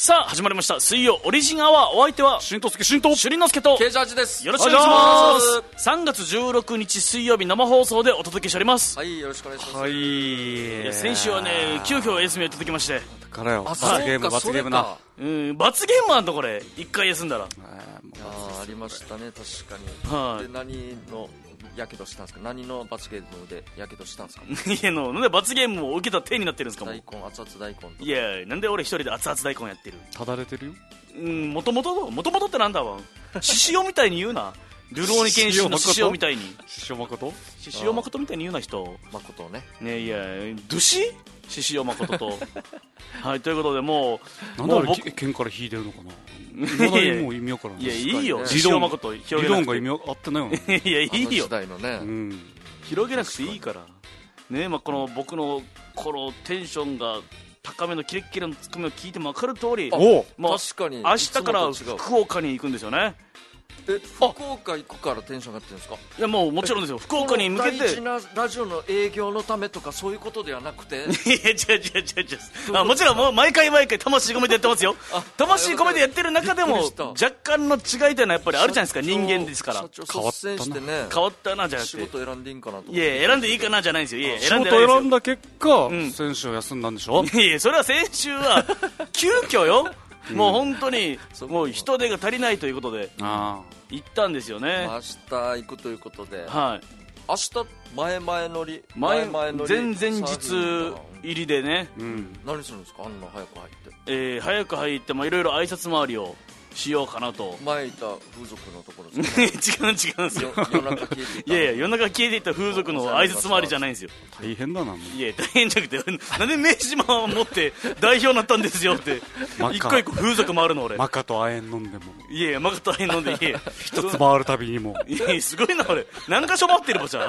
さあ始まりました水曜オリジンアワー。お相手はしんとすけしんとしゅりのすけとケージャージです。 よろしくお願いします3月16日水曜日生放送でお届けしております。 はい、よろしくお願いします。 はいいや先週はね急遽休みをいただきまして、 だからよあ、 罰ゲーム罰ゲームな。 罰ゲームあんとこれ1回休んだらありましたね、確かに。 はいで、何のやけどしたんですか？何の罰ゲームでやけどしたんですか？ いやなんで罰ゲームを受けた手になってるんですかもう。 大根、熱々大根とか。 いやなんで俺一人で熱々大根やってる。 ただれてるよ。 もともとってなんだわ獅子王みたいに言うな。ルローニケンシンの獅子王みたいに師匠誠獅子王誠みたいに言うな人誠をね。 ね。いやドゥシ獅子王誠とはい、ということでもうなんであれもう僕剣から引いてるのかな。未だにもう意味わからん。 いやいいよ確かにね獅子王誠理広げなくて論が意味合ってないよね。 いやいあのいよ時代のね。 うん広げなくていいからね。まあ、この僕のこのテンションが高めのキレッキレのツッコミを聞いても分かる通り、 おうもう確かに明日からいつもと違う福岡に行くんですよね。 福岡行くからテンション上がってるんですか？ いやもうもちろんですよ。福岡に向けてこの大事なラジオの営業のためとかそういうことではなくていや違うもちろんもう毎回魂込めてやってますよ。魂込めてやってる中でもびっくりした若干の違いというのはやっぱりあるじゃないですか。人間ですから社長率先してね、 変わったなじゃなく仕て、 事選んでいいんかなと思って。 いや選んでいいかなじゃないんですよ。いや仕選んでないですよ。 事選んだ結果ん選手を休んだんでしょ。 いやそれは先週は急遽よもう本当にもう人手が足りないということであ行ったんですよね。 明日行くということで、 はい明日前々乗り前 々乗り前々日サーフィンか入りでね、 あうん何するんですか？あんな早く入って早く入っていろいろ挨拶回りをしようかなと前いた風俗のところですか？ 違うんですよ。 夜中消えていた。 いや夜中消えていった風俗の挨拶回りじゃないんですよ。 大変だな。もういや大変じゃなくてなんで明治島を持って代表になったんですよってマカ一個一個風俗回るの俺。 マカと亜鉛飲んでもいやマカ大変飲んでいや一つ回るたびにもいやすごいな俺何か所待ってるもんじゃん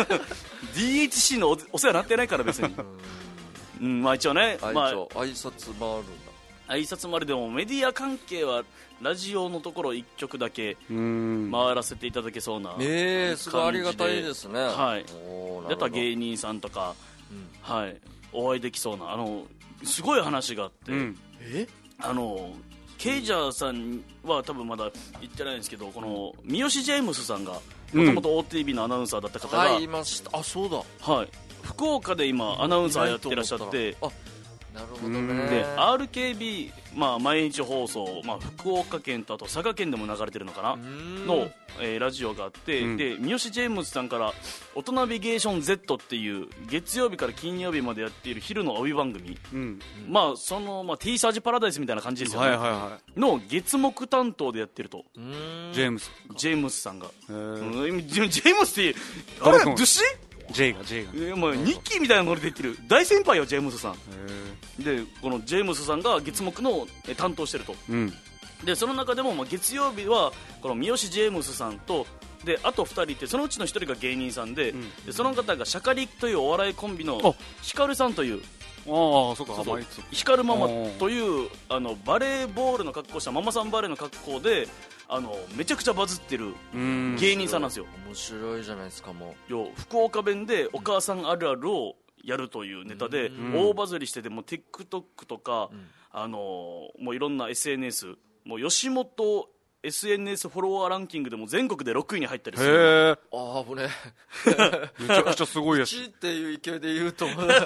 DHC のお世話になってないから別にまあ一応ね、まあ、 挨拶回るんだ。 挨拶回りでもメディア関係はラジオのところ1曲だけうん回らせていただけそうなすごいありがたいですね。 はいおーなるほどやったら芸人さんとか、はい、お会いできそうなすごい話があって、 うんケイジャーさんは多分まだ言ってないんですけど、この三好ジェームスさんがもともと OTV のアナウンサーだった方が、 はい、いました。あ、そうだ。 はい、福岡で今アナウンサーやってらっしゃってあ、なるほどね。 で RKB、毎日放送、福岡県とあと佐賀県でも流れてるのかなの、ラジオがあって、で三好ジェームスさんから「オトナビゲーション Z」っていう月曜日から金曜日までやっている昼の帯番組、 うんその、T サージパラダイスみたいな感じですよね、 はいはいはの月木担当でやってるといジェームスジェームスさんが、 へジェームスってあれ誰かドゥシジェイがニッキーみたいなノリで言ってる大先輩よジェームスさんへで、このジェームスさんが月木の担当してると。 うんでその中でも月曜日はこの三好ジェームスさんとであと2人いて、そのうちの1人が芸人さんで、でその方がシャカリというお笑いコンビのヒカルさんというああそうかそう甘いやつヒカルママというバレーボールの格好したママさんバレーの格好でめちゃくちゃバズってるうん芸人さんなんですよ。 面白いじゃないですか。も福岡弁でお母さんあるあるをやるというネタで大バズりしてて、もう TikTok とか、もういろんな SNS もう吉本 SNS フォロワーランキングでも全国で6位に入ったりする。 へえう、ああ、危ねめちゃくちゃすごいや 1 しっていう勢いで言うと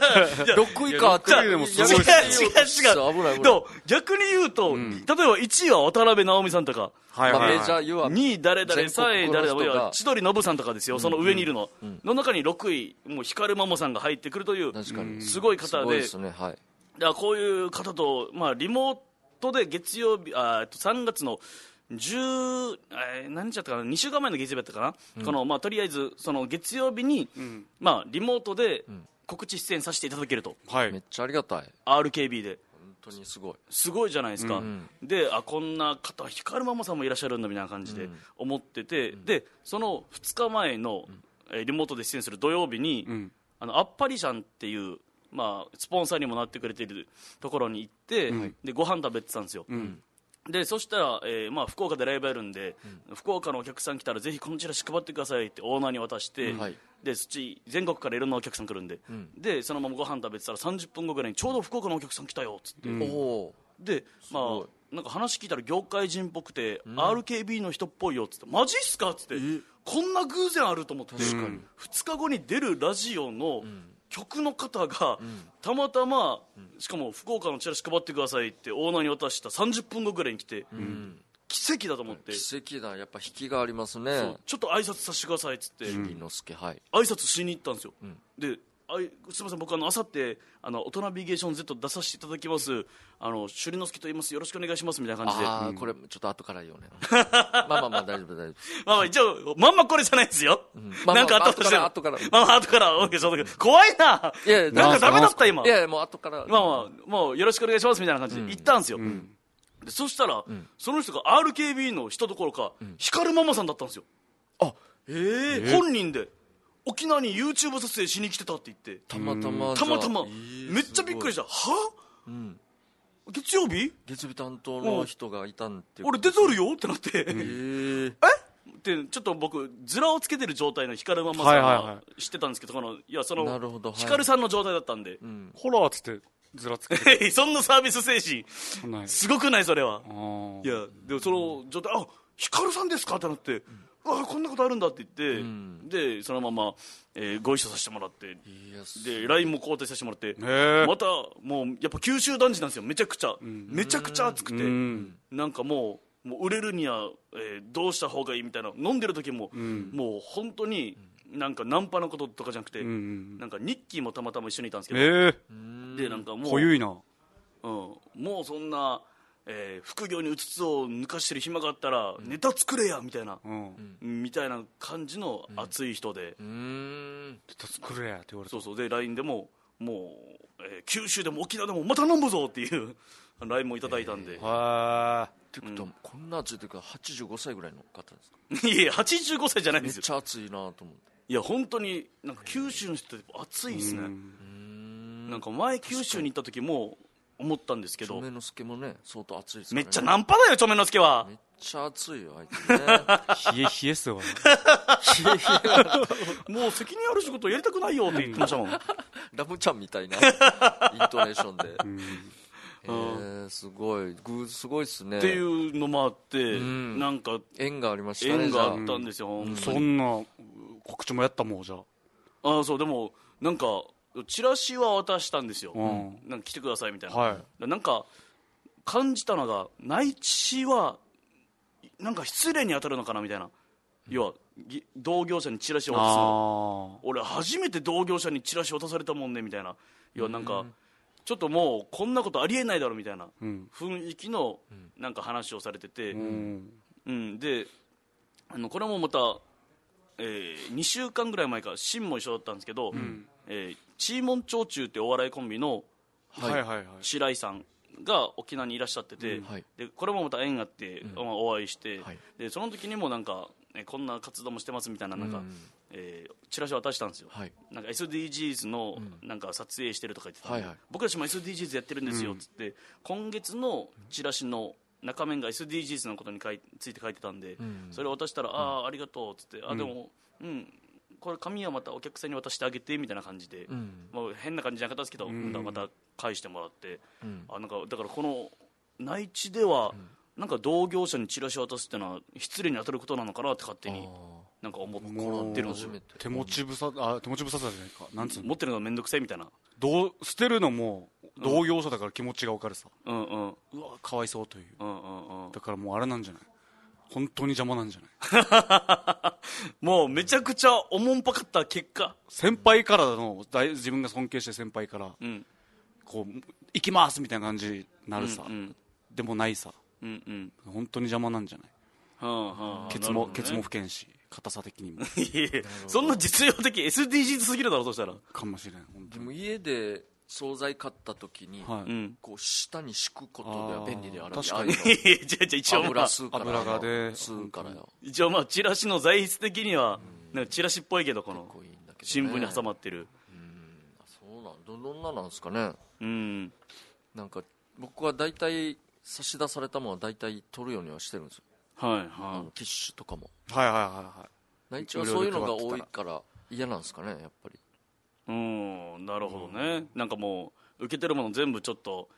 6位かっていや6位でもすごいやめて違うよ危ない危ない。 でも逆に言うと、例えば1位は渡辺直美さんとか、 はいはいメジャー言わ 2位誰々、 全国 3位誰々、 の人がいや千鳥ノブさんとかですよ、その上にいるの、の中に6位もう光マモさんが入ってくるという確かにすごい方すごいで、 ですね。はい。 だからこういう方と、リモートで月曜日3月の10何日だったかな、2週間前の月曜日だったかな、このとりあえずその月曜日に、リモートで告知出演させていただけると、 はいめっちゃありがたい。 RKB で本当にすごい。 すごいじゃないですか、でこんな方光ママさんもいらっしゃるんだみたいな感じで思ってて、でその2日前の、リモートで出演する土曜日に、アッパリシャンっていう、スポンサーにもなってくれているところに行って、でご飯食べてたんですよ、でそしたら、福岡でライブやるんで、福岡のお客さん来たらぜひこのチラシ配ってくださいってオーナーに渡して、 はいでそっち全国からいろんなお客さん来るんで、でそのままご飯食べてたら30分後ぐらいにちょうど福岡のお客さん来たよっつって、 おお。 でまあなんか話聞いたら業界人っぽくて、RKB の人っぽいよっつってマジっすかっつってこんな偶然あると思って2日後に出るラジオの曲の方がたまたま、しかも福岡のチラシ配ってくださいってオーナーに渡した30分後ぐらいに来て、奇跡だと思って、 奇跡だ、やっぱ引きがありますね。 そうちょっと挨拶させてくださいっつって凛之介、はい、 挨拶しに行ったんですよ、ですみません、僕あさって大人ナビゲーション Z 出させていただきます朱里之介と言います、よろしくお願いしますみたいな感じで、 これちょっと後から言うねまあ大丈夫大丈夫まあ一応まんまこれじゃないですよ、なんかあったとしても後から後から OK そうだけど怖いな、 いやなんかダメだった今、 いやもう後からもうよろしくお願いしますみたいな感じで行ったんですよ、でそしたら、その人が RKB の人どころか、光ママさんだったんですよ。本人で沖縄に YouTube 撮影しに来てたって言って、 たまたまめっちゃびっくりした。は、月曜日担当の人がいたんって俺出とるよってなって、でちょっと僕ズラをつけてる状態の光ママさんは知ってたんですけど、 なるほど、 光さんの状態だったんで、 ホラーっつってずらつけてそんなサービス精神すごくないそれは。いやでもその状態、光さんですかってなって、こんなことあるんだって言って、でそのまま、ご一緒させてもらって、で LINE も交代させてもらって、またもうやっぱ九州男児なんですよ、めちゃくちゃ熱くて、なんかもう売れるには、どうした方がいいみたいな、飲んでる時も、もう本当になんかナンパのこととかじゃなくて、なんかニッキーもたまたま一緒にいたんですけど、でなんかもう濃ゆいな、 もうそんな、副業にうつつを抜かしてる暇があったらネタ作れやみたいな、みたいな感じの熱い人で、 ネタ作れやって言われた。 そうで LINE でももう、九州でも沖縄でもまた飲むぞっていう LINE もいただいたんで、 ってことはこんな熱いというか85歳ぐらいの方ですか？ いや85歳じゃないんですよ。 めっちゃ熱いなと思って。 いや本当になんか九州の人って熱いですね。なんか前九州に行った時も思ったんですけど、 チョメノスケもね相当熱いですからね。 めっちゃナンパだよチョメノスケは。 めっちゃ熱いよあいつね。 冷えっすよもう責任ある仕事やりたくないよって言ってましたもん。 ラムちゃんみたいなイントネーションで、すごいっすねっていうのもあって、なんか縁がありましたね。 縁があったんですよ、 そんな告知もやったもんじゃあ。 そうでもなんかチラシは渡したんですよ、なんか来てくださいみたいな、なんか感じたのが内地はなんか失礼に当たるのかなみたいな、要は同業者にチラシを渡すの、俺初めて同業者にチラシ渡されたもんねみたいな、要はなんかちょっともうこんなことありえないだろみたいな雰囲気のなんか話をされてて、でこれもまた、2週間ぐらい前かシンも一緒だったんですけど、チーモン長中ってお笑いコンビの白井さんが沖縄にいらっしゃってて、でこれもまた縁があって、お会いして、でその時にもなんか、こんな活動もしてますみたいな、なんかチラシ渡したんですよ、なんか SDGs のなんか撮影してるとか言ってたんで、僕たちも SDGs やってるんですよっつって、今月のチラシの中面が SDGs のことについて書いてたんで、それを渡したら、ありがとうっつって、でもこれ紙はまたお客さんに渡してあげてみたいな感じで、もう変な感じじゃなかったですけど、また返してもらって、なんかだからこの内地ではなんか同業者にチラシ渡すってのは失礼に当たることなのかなって勝手になんか思ってるんですよ。 手持ち無沙汰じゃないか、なんつうの、 持ってるのが面倒くさいみたいな、 捨てるのも同業者だから気持ちが分かるさ、うわかわいそうという、だからもうあれなんじゃない、本当に邪魔なんじゃないもうめちゃくちゃおもんぱかった結果、 先輩からの自分が尊敬して先輩から、こう行きますみたいな感じになるさ、でもないさ、本当に邪魔なんじゃない、ケツも不健し硬さ的にもそんな実用的 SDGs すぎるだろ、そしたらかもしれない。 でも家で惣菜買った時に、こう下に敷くことでは便利である。 確かに一応油吸うから油がで吸うからよ。 一応チラシの材質的にはなんかチラシっぽいけど、この新聞に挟まってる、 そうなんどんななんですかね。なんか僕は大体差し出されたものは大体取るようにはしてるんですよ。ティッシュとかも。内地はそういうのが多いから嫌なんですかね、やっぱり。 なるほどね、なんかもう受けてるもの全部ちょっと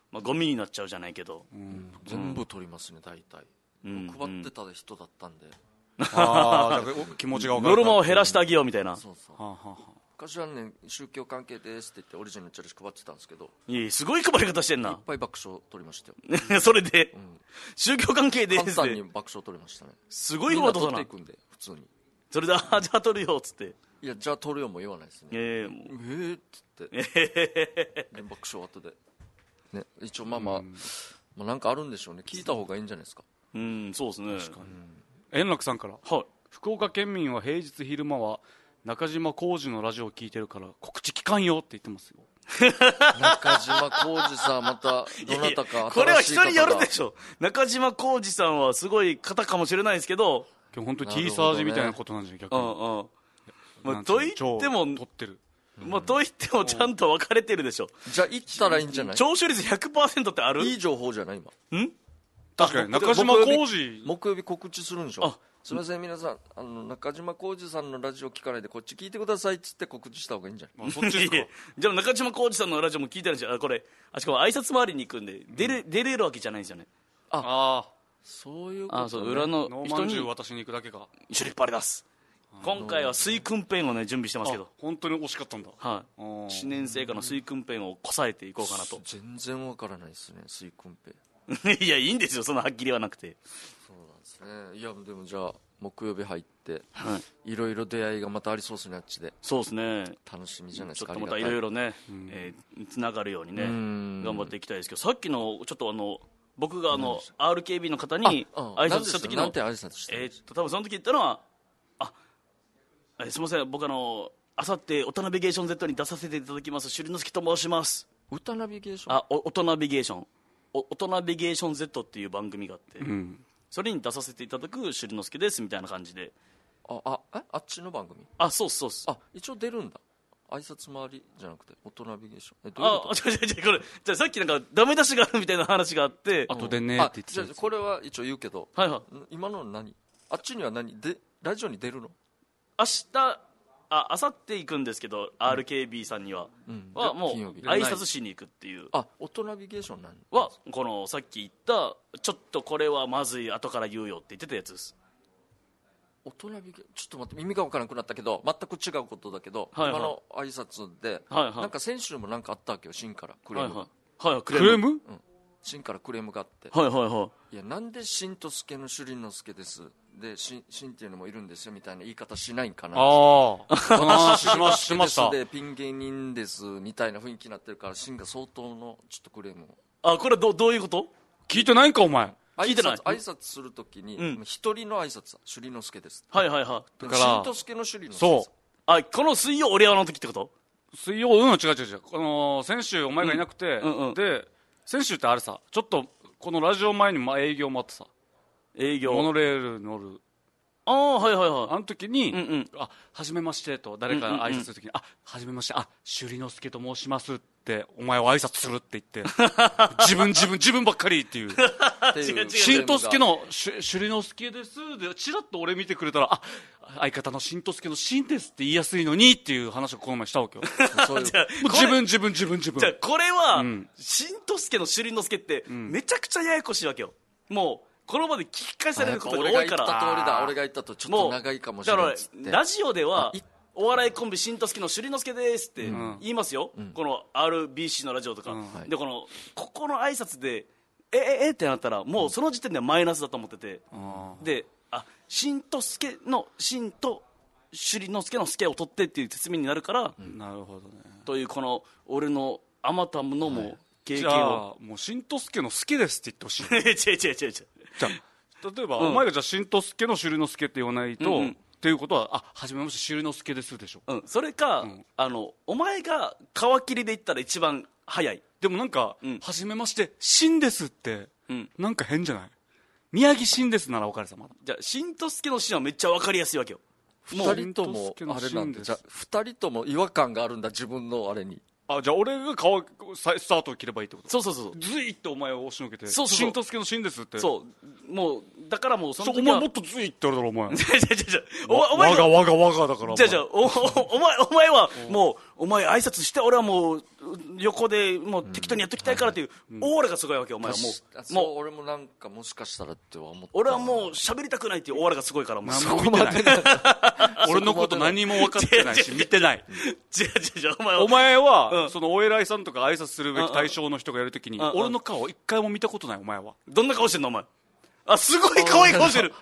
ゴミになっちゃうじゃないけど、 全部取りますね大体、配ってた人だったんで、 ああ気持ちが分かる、 ノルマを減らしてあげようみたいな。 そうそう、昔はね宗教関係ですって言ってオリジナルのチラシ配ってたんですけど、 いやすごい配り方してんな。 いっぱい爆笑取りましたよそれで、宗教関係ですって簡単に爆笑取りましたね。 すごいことだな。 みんな取っていくんで普通に。 それでじゃあ取るよっつって、 いやじゃあ取るよも言わないですね。っつってで爆笑後でね、一応まあなんかあるんでしょうね。聞いた方がいいんじゃないですか。 そうですね。 確かに。円楽さんから、はい、福岡県民は平日昼間は中島浩二のラジオを聞いてるから告知聞かんよって言ってますよ。 中島浩二さんまたどなたか新しい方が。 これは人によるでしょ。中島浩二さんはすごい方かもしれないですけど、 今日本当に T サージみたいなことなんじゃない、逆に。 と言っても取ってる、 と言ってもちゃんと分かれてるでしょ。 じゃあ行ったらいいんじゃない。 聴取率 100% ってある。 いい情報じゃない今。 確かに中島浩二木曜日告知するんでしょ。すみません皆さん中島浩二さんのラジオ聞かないでこっち聞いてくださいっつって告知した方がいいんじゃない。 そっちですか。 じゃあ中島浩二さんのラジオも聞いてるんですよ。これしかも挨拶回りに行くんで出れるわけじゃないんですよね。 そういうことね。 そう裏の人に渡しに行くだけか。 一緒に引っ張り出す。今回は水訓ペンをね準備してますけど。 本当に惜しかったんだ。 はい。1年生からの水訓ペンをこさえていこうかなと。 全然わからないですね水訓ペン。 いやいいんですよそのはっきりはなくて。 そうなんですね。いやでもじゃあ木曜日入って、いろいろ出会いがまたありそうですね。あっちで。 そうですね。 楽しみじゃないですか。 ちょっとまたいろいろねつながるようにね頑張っていきたいですけど、さっきのちょっと僕がRKB の方に挨拶した時のなんて挨拶した多分その時言ったのはすみません僕あさってオトナビゲーション Z に出させていただきます朱里之助と申します。 オトナビゲーションオトナビゲーションオトナビゲーション Z っていう番組があって、それに出させていただく朱里之助ですみたいな感じで。 あっちの番組。 そうっす。 一応出るんだ。挨拶回りじゃなくてオトナビゲーション。 どういうこと？これじゃあさっきなんかダメ出しがあるみたいな話があって後でねって言ってた。じゃあこれは一応言うけど、今の何あっちには何でラジオに出るの？ 明日あさって行くんですけど、RKB さんにはもう挨拶しに行くっていう。 オトナビゲーションなんはこのさっき言ったちょっとこれはまずい後から言うよって言ってたやつです。 オトナビゲちょっと待って耳が分からなくなったけど全く違うことだけど、今の挨拶で、なんか先週もなんかあったわけよ。シンからクレームが、 クレーム？ シンからクレームがあって、いやなんでシンとスケの朱里之助ですでシンっていうのもいるんですよみたいな言い方しないんかな。 その話しました。 でピン芸人ですみたいな雰囲気になってるからシンが相当のちょっとクレームを。これはどういうこと？ 聞いてないんかお前。 聞いてない。 挨拶するときに一人の挨拶朱里之助です。 だからシンとスケの朱里之助です。 この水曜俺はの時ってこと？ 水曜違う先週お前がいなくて、で先週ってあれさちょっとこのラジオ前に営業もあってさ、モノレール乗るあの時に、はじめましてと誰か挨拶する時に、はじめまして朱里之助と申しますってお前を挨拶するって言って自分ばっかりっていう新之助の朱里之助ですでチラッと俺見てくれたら相方の新之助の新ですって言いやすいのにっていう話をこの前したわけよ。自分じゃあこれは、新之助の朱里之助ってめちゃくちゃややこしいわけよ。もうこの場で聞き返されることが多いから。 俺が言ったとちょっと長いかもしれないっつって。 だからラジオではお笑いコンビ新之助の朱里之助ですって言いますよ、この RBC のラジオとか、でここの挨拶でってなったらもうその時点でマイナスだと思ってて、で新之助の新と朱里之助の助を取ってっていう説明になるから、 なるほどね。 というこの俺のあまたのも経験を、 じゃあもう新之助の助ですって言ってほしい。 違うじゃあ例えば、お前がじゃあ新之助の朱里之助って言わないと、っていうことははじめまして朱里之助ですでしょ。 それか、お前が皮切りで言ったら一番早い。 でもなんか、はじめまして新ですって、なんか変じゃない？宮城新ですなら分かるさまだ。 じゃあ新之助の新はめっちゃ分かりやすいわけよ。 2人ともあれなんで、じゃあ2人とも違和感があるんだ自分のあれに。 じゃあ俺がスタートを切ればいいってこと？ そうずいっとお前を押しのけて新之助の新ですって。 もうだからもうその時はお前もっとずいってあるだろお前。 お前が我がだから。 お前はもうお前挨拶して俺はもう横でもう適当にやっときたいからっていうオーラがすごいわけよ、お前はもう俺もなんかもしかしたらって思った。 俺はもう喋りたくないっていうオーラがすごいから、もうそこまで俺のこと何も分かってないし見てない。 違うお前はそのお偉いさんとか挨拶するべき対象の人がやるときに俺の顔一回も見たことない。お前はどんな顔してんのお前。あ、すごい可愛い顔してる。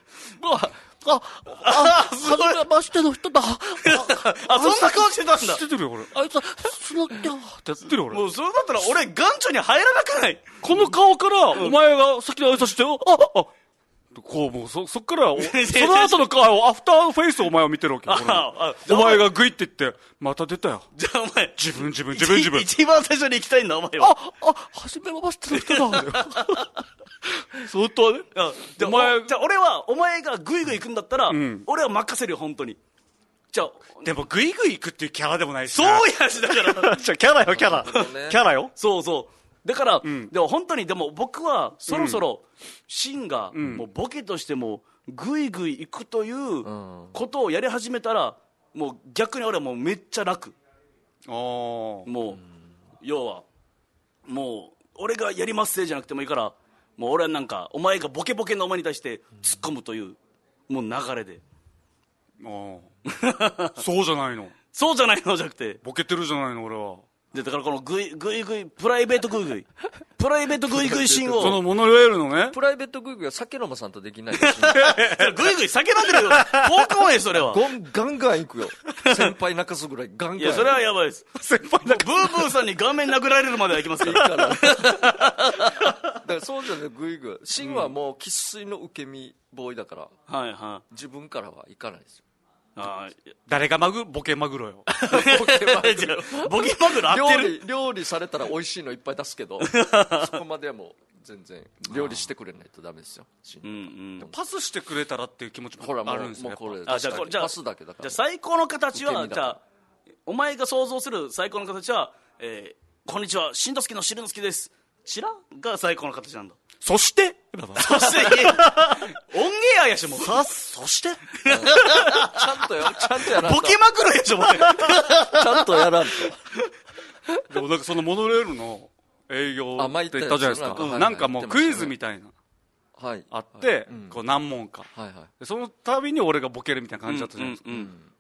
初めましての人だ。 そんな顔してたんだ。 してるよ俺。 あいつスノッキャーってやってるよ俺。 もうそれだったら俺眼中に入らなくない？ この顔からお前が先に挨拶してこうもうそっからその後の顔アフターフェイスお前を見てるわけよ。お前がグイって言ってまた出たよ。 じゃあお前自分一番最初に行きたいんだお前は。 初めましての人だ。 相当ね。 じゃあ俺はお前がグイグイ行くんだったら俺は任せるよ本当に。じゃあでもグイグイ行くっていうキャラでもないしそうやしだからじゃあキャラよキャラよ。 そうだから、でも本当にでも僕はそろそろシンがもうボケとしてもグイグイ行くということをやり始めたらもう逆に俺はもうめっちゃ楽。もう要はもう俺がやりますせいじゃなくてもいいからもう俺はなんかお前がボケボケのお前に対して突っ込むというもう流れで。 そうじゃないのそうじゃないのじゃなくてボケてるじゃないの俺は。 でだからこのグイグイプライベートグイグイシーンをそのモノレールのねプライベートグイグイは酒飲まさんとできないですしグイグイ酒飲んでるよポークモンやそれはガンガン行くよ。先輩泣かすぐらいガンガン。 いやそれはやばいです。先輩ブーブーさんに顔面殴られるまではいきますからだからそうじゃねグイグイシンはもう生粋の受け身ボーイだから、自分からは行かないですよ。 誰がボケマグロよ。 ボケマグロ合ってる。 料理されたら美味しいのいっぱい出すけどそこまではもう全然料理してくれないとダメですよ。 パスしてくれたらっていう気持ちもあるんですよ。 じゃあパスだけだから。 じゃあ最高の形はじゃあお前が想像する最高の形はこんにちはしんどすけのしるのすけです。チラが最高の形なんだ。 そしてオンエアやしもうそしてちゃんとやらんとボケまくるやしもうちゃんとやらんと。 でもなんかそのモノレールの営業って言ったじゃないですか。なんかもうクイズみたいなあってこう何問かその度に俺がボケるみたいな感じだったじゃないですか。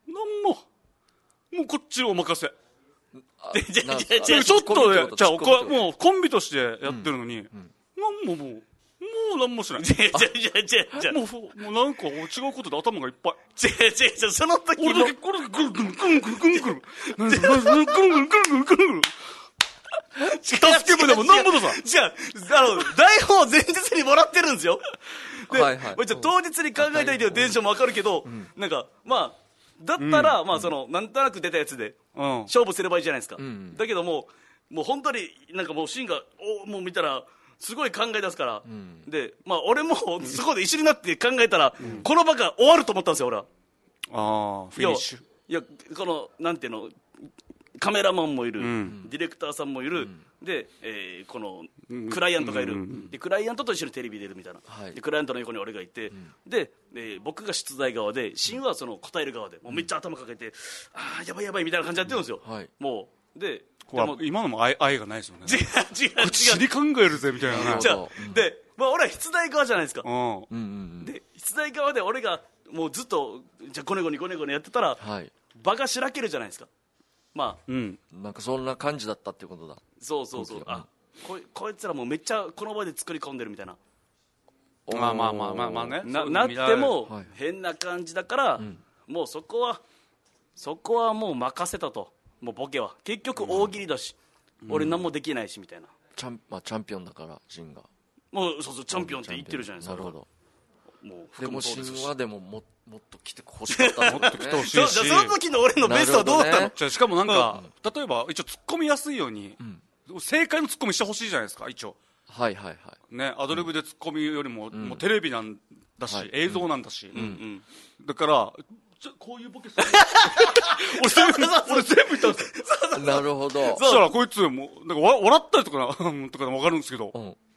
もうこっちお任せ。ちょっとねじゃあもうコンビとしてやってるのにもう何もしない。もうなんか違うことで頭がいっぱい。 その時俺だけこれぐるぐるぐるぐるぐるぐるぐるぐるぐるぐる助け舟もなんぼださ。 じゃあ台本を前日にもらってるんですよ。で当日に考えたいというテンションも分かるけどなんかまあだったらまあそのなんとなく出たやつで勝負すればいいじゃないですか。だけどもう本当になんかもうシーンがもう見たらすごい考え出すから、でまあ俺もそこで一緒になって考えたら、この場が終わると思ったんですよ俺は。 フィニッシュ。 いやこのなんていうのカメラマンもいる、ディレクターさんもいる、で、このクライアントがいる、でクライアントと一緒にテレビ出るみたいな、でクライアントの横に俺がいて、で、僕が出題側でシンはその答える側でもうめっちゃ頭かけて、ああやばいやばいみたいな感じでやってるんですよ。もうで今のも愛がないですよね。 違う口に考えるぜみたいな。 で、まあ、俺は出題側じゃないですか。で出題側で俺がもうずっとじゃゴネゴネやってたら、場がしらけるじゃないですか。まあなんかそんな感じだったっていうことだ。 そうあこいつらもうめっちゃこの場で作り込んでるみたいな。 まあねなっても変な感じだから、もうそこはもう任せたと。もうボケは結局大喜利だし、俺何もできないしみたいな。 チャンピオンだからシンがもうそうチャンピオンって言ってるじゃないですか。 なるほど。 もうでもシンはでももっと来てほしかった。 もっと来てほしいし。 その時の俺のベストはどうだったの？ しかもなんか例えば一応突っ込みやすいように正解の突っ込みしてほしいじゃないですか一応。ねアドリブで突っ込みよりももうテレビなんだし映像なんだし、だからこういうボケする俺全部言ったんですよ。 なるほど。 そしたらこいつもうなんか笑ったりとか分かるんですけど、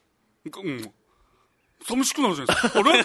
寂しくなるじゃないですか。俺違った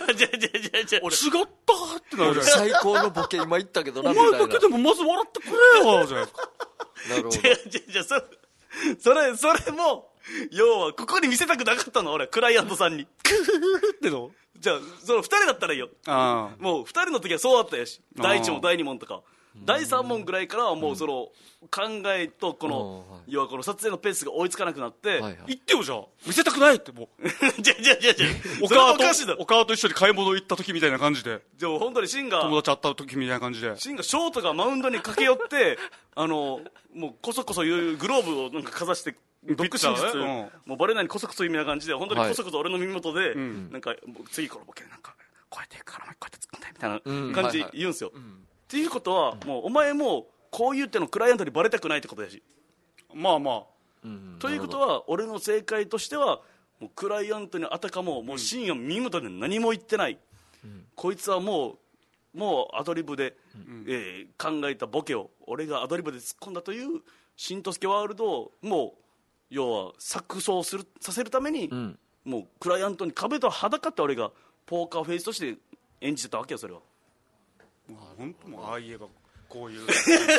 ってなるじゃないですか。 最高のボケ今言ったけどなみたいな。 お前だけでもまず笑ってくれよじゃないですか。 なるほど。 それも要はここに見せたくなかったの俺、クライアントさんにクーってのじゃあその2人だったらいいよ。もう2人の時はそうだったやし、第1問第2問とか第3問ぐらいからはもうその考えとこの要はこの撮影のペースが追いつかなくなって、 言ってよ、じゃあ見せたくないって。もうじゃお母と一緒に買い物行った時みたいな感じで、 じゃあ本当にシンが友達会った時みたいな感じで、 シンがショートがマウンドに駆け寄ってもうこそこそ言うグローブをなんかかざして独身室、もうバレないにこそこそみたいな感じで本当にこそこそ俺の耳元で、なんか次このボケなんかこうやってからこうやって突っ込んでみたいな感じで言うんですよ。っていうことはもうお前もこう言ってのクライアントにバレたくないってことやし、 まあまあ、 ということは俺の正解としてはもうクライアントにあたかもう深夜耳元で何も言ってない、こいつはもうアドリブで、考えたボケを俺がアドリブで突っ込んだというしんとすけワールドをもう要は錯綜させるために、もうクライアントに壁と裸って俺がポーカーフェイスとして演じてたわけよ。それは本当もうああ言えばこういう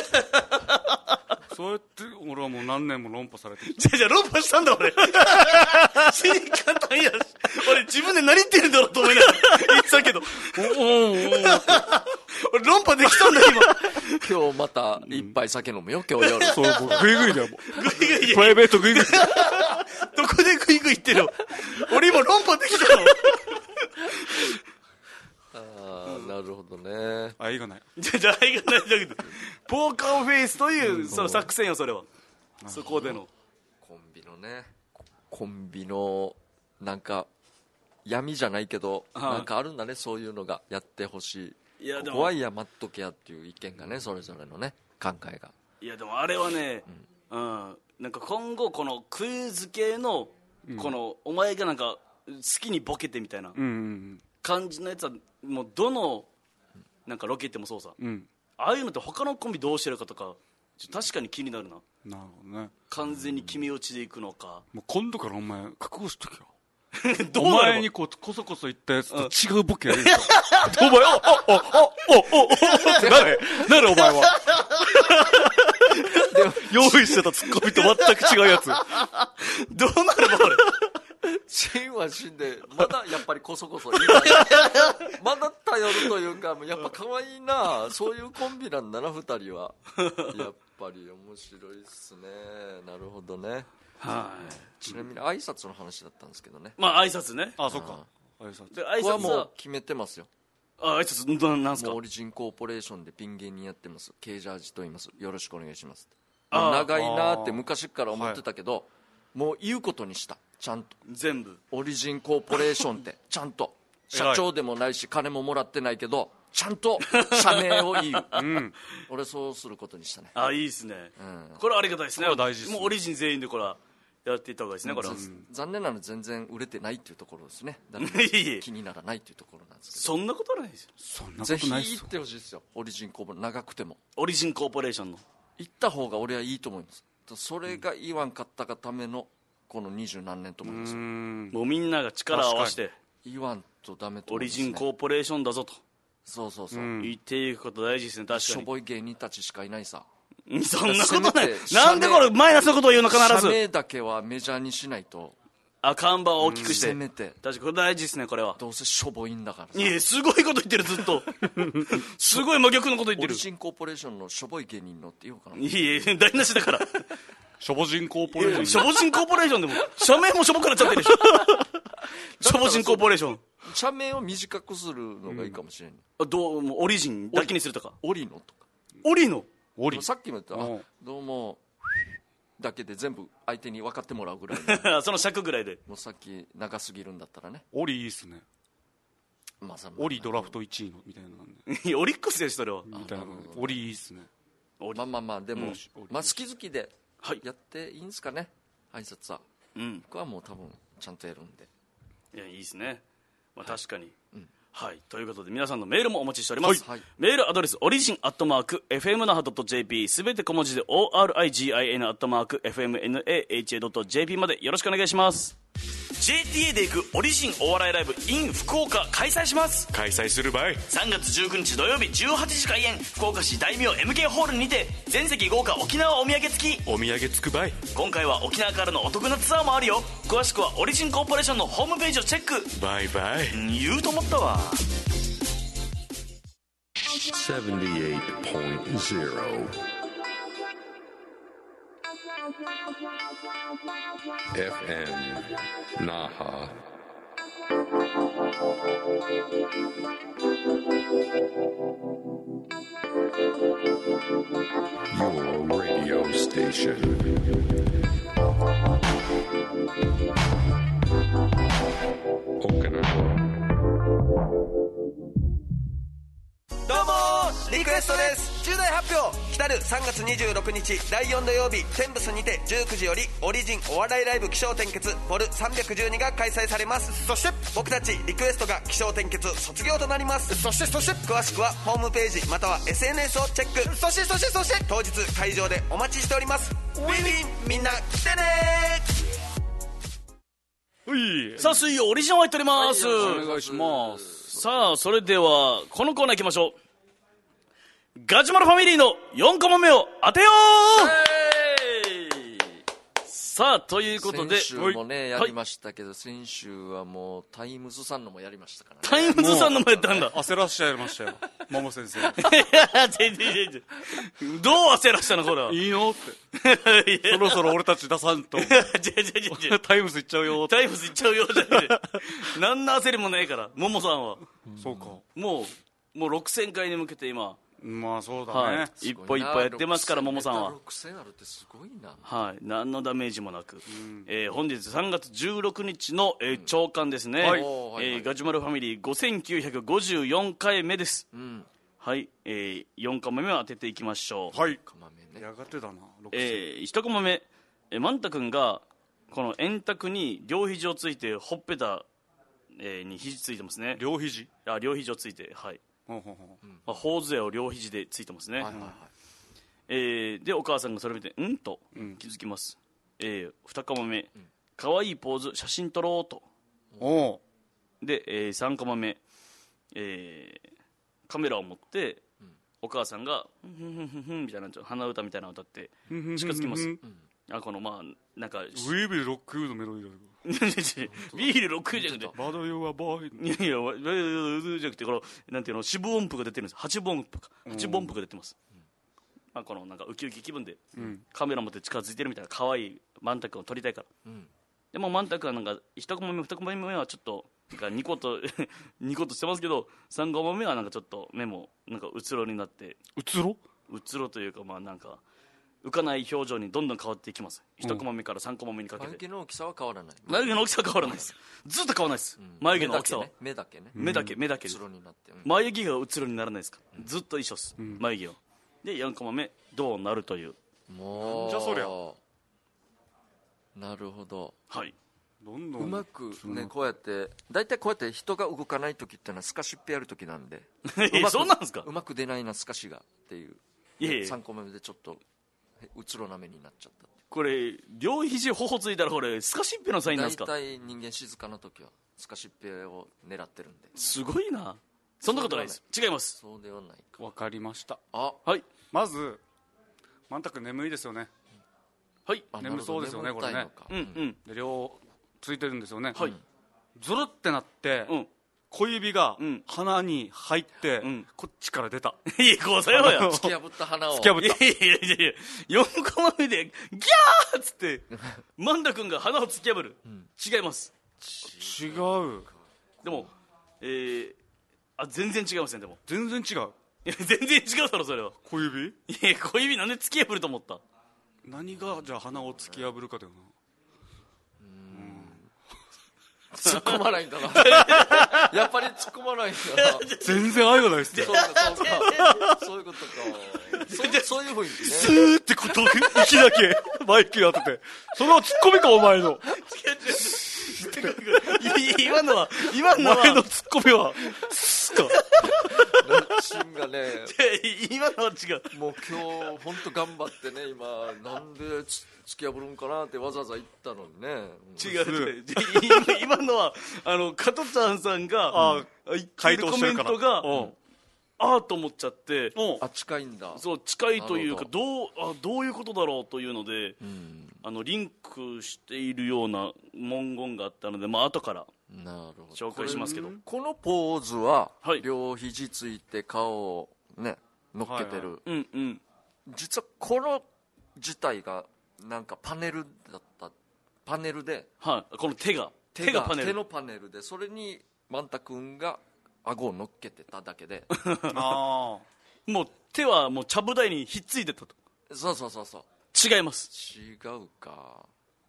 そうやって俺はもう何年も論破されてきた。じゃあ論破したんだ俺死に簡単やし、俺自分で何言ってるんだろうと思いながら言ってたけど俺論破できたんだ今日また一杯酒飲むよ今日夜。 そうもうグイグイだよ、もうグイグイプライベートグイグイどこでグイグイ言ってるの俺今論破できたのなるほどね。 愛がない。 じゃあ愛がないじゃなくてポーカーフェイスというその作戦よ。それはそこでのコンビのなんか闇じゃないけど、なんかあるんだね、そういうのがやってほしい。いやでも怖いや待っとけやっていう意見がね、それぞれのね考えが。 いやでもあれはね、なんか今後このクイズ系のこのお前がなんか好きにボケてみたいな感じのやつはもうどのなんかロケ行ってもそうさ、ああいうのって他のコンビどうしてるかとか確かに気になるな。 なるほどね。 完全に決め落ちでいくのか。 もう今度からお前覚悟しとけよどうお前にこそこそ言ったやつと違うボケやるよお前ってなるお前は用意してたツッコミと全く違うやつどうなるの俺シンは死んでまだやっぱりこそこそまだ頼るというか、やっぱ可愛いな、そういうコンビなんだな2人はやっぱり面白いっすね。なるほどね。ちなみに挨拶の話だったんですけどね。 まあ挨拶ね。 あ、そっか。 挨拶はもう決めてますよ。 挨拶なんすか。 オリジンコーポレーションでピン芸人やってます、ケージャージと言います、よろしくお願いします。長いなって昔から思ってたけど、もう言うことにした。ちゃんと全部オリジンコーポレーションってちゃんと社長でもないし金ももらってないけどちゃんと社名を言う、俺そうすることにしたね。 いいですね、これはありがたいですね。 大事ですね。 もうオリジン全員でこれはやっていった方がいいですね。これは残念なのは全然売れてないっていうところですね。だ気にならないっていうところなんですけど。 そんなことないですよ。 そんなことないですよ。 ぜひ行ってほしいですよ、オリジンコーポレーション。長くてもオリジンコーポレーションの行った方が俺はいいと思います。それが言わんかったがためのこの20何年と思いますよ。 もうみんなが力を合わせて言わんとダメと思いますね。オリジンコーポレーションだぞとそう言っていくこと大事ですね。確かにしょぼい芸人たちしかいないさ。 そんなことない。なんでこれマイナスのことを言うの。必ず社名だけはメジャーにしないと。 看板を大きくして、 せめて。 確かにこれ大事ですね。これはどうせしょぼいんだからさ。 いやすごいこと言ってるずっとすごい真逆のこと言ってる。 オリジンコーポレーションのしょぼい芸人のって言おうかな。 いや台無しだからしょぼ人コーポレーション。 しょぼ人コーポレーションでも社名もしょぼくなっちゃってるでしょしょぼ人コーポレーション。 社名を短くするのがいいかもしれん。 どうもオリジンだけにするとか。 オリノとか。 オリノ。 さっきも言ったどうもだけで全部相手に分かってもらうぐらいその尺ぐらいで。 もうさっき長すぎるんだったらね。 オリいいっすね。オリドラフト1位のみたいな。 オリックスやしそれは。 みたいな。オリいいっすね。 まあでも好き好きでやっていいんですかね、挨拶は。僕はもう多分ちゃんとやるんで。 いやいいですね。確かに。はい、ということで皆さんのメールもお待ちしております、メールアドレスオリジン@fmnaha.jp すべて小文字で origin@fmnaha.jp までよろしくお願いします。 JTA で行くオリジンお笑いライブ in 福岡開催します。 開催する場合 3月19日土曜日18時開演、福岡市大名 MK ホールにて全席豪華沖縄お土産付き。 お土産付く場合今回は沖縄からのお得なツアーもあるよ。詳しくはオリジンコーポレーションのホームページをチェック。 バイバイ。 言うと思ったわ。 78.0 FM Naha. Your radio station. Okinawa. どうもリクエストです。重大発表。来たる3月26日第4土曜日、テンブスにて19時よりオリジンお笑いライブ起承転結ボル312が開催されます。そして僕たちリクエストが起承転結卒業となります。そして詳しくはホームページまたは SNS をチェック。そして当日会場でお待ちしております。ウィンウィン、みんな来てねー。さあ水曜オリジンを入っております、 お願いします。 さあそれではこのコーナー行きましょう。ガジュマルファミリーの4コマ目を当てよう。さあということで先週もねやりましたけど、先週はもうタイムズさんのもやりましたからね。 タイムズさんのもやったんだ。 焦らしちゃいましたよ桃先生。 いや全然どう焦らしたのこれは。 いいのってそろそろ俺たち出さんとタイムズ行っちゃうよ。 タイムズ行っちゃうよじゃなくて何の焦りもないから桃さんは。 そうか、 もう6000回に向けて今まあそうだね、 はい、一歩一歩やってますから桃さんは。 6000あるってすごいな。 はい、何のダメージもなく、本日3月16日の、朝刊ですね、ガジュマルファミリー5954回目です、はい、4コマ目を当てていきましょう。 はい、やがてだな。 1コマ目、マンタ君がこの円卓に両肘をついてほっぺた、に肘ついてますね。 両肘をついて、はい、頬杖を両肘でついてますね、でお母さんがそれを見てんと気づきます、2コマ目、かわいいポーズ写真撮ろうと。で、3コマ目、カメラを持って、お母さんがふんふんふんふんふんみたいな鼻歌みたいなのを歌って近づきます。このまあなんかウィービルロックのメロディーだよ。 ビール6じゃなくてバドヨはバーいやじゃなくてこのなんていうの四分音符が出てるんです。8分音符が出てます、このなんかウキウキ気分で、カメラ持って近づいてるみたいな可愛いマンタ君を撮りたいから、でもマンタ君はなんか1コマ目2コマ目はちょっとニコッとしてますけど、3コマ目はなんかちょっと目もなんかうつろになって、うつろというかまあなんか浮かない表情にどんどん変わっていきます。1コマ目から3コマ目にかけて眉毛の大きさは変わらない。 眉毛の大きさは変わらないです。ずっと変わらないです、眉毛の大きさは。 目だけね。 目だけで眉毛がうつろにならないですか、ずっと一緒です、眉毛を。で4コマ目どうなるという。 もうじゃそりゃなるほど。 はい、 どんどんうまくね、こうやって大体こうやって人が動かない時ってのはスカシッペやる時なんでそうなんですか。 うまく出ないなスカシがっていう。3個目でちょっとうつろな目になっちゃった。 これ両肘頬ついたらこれスカシッペのサインなんですか。 大体人間静かな時はスカシッペを狙ってるんで。 すごいな。そんなことないです。違います。 そうではないか。 わかりました。 はい、 まずマンタ君眠いですよね。 はい、 眠そうですよねこれね。で両ついてるんですよね。 はい、 ゾロってなって、小指が鼻に入って、こっちから出た。 いやこうさよや突き破った鼻を突き破った。 いや4コマ目でギャーっつってマンダ君が鼻を突き破る、違います。 違う。 でも全然違いますね。でも全然違う。 いや全然違うだろそれは。 小指？ いや小指なんで突き破ると思った。 何がじゃあ鼻を突き破るかだよな。 突っ込まないんだなやっぱり突っ込まないんだな。 全然愛がないっすね。 そういうことか。そういう雰囲気ね。 スーってこと息だけマイクやってて、それはツッコミかお前の。 今のはお前のツッコミはスーか。 心がね今のは違う。 もう今日本当頑張ってね、今なんで突き破るんかなってわざわざ言ったのにね。 違う今のは加トちゃんさんが回答してるから、 コメントがあーと思っちゃって、 近いんだ。 そう近いというか、どういうことだろうというので、リンクしているような文言があったので、後から紹介しますけど、 このポーズは両肘ついて顔をね乗っけてる、実はこの自体がなんかパネルだった。パネルで、 この手のパネルで、それに万太君が顎を乗っけてただけでもう手はもうちゃぶ台にひっついてたと。 そう違います。 違うか。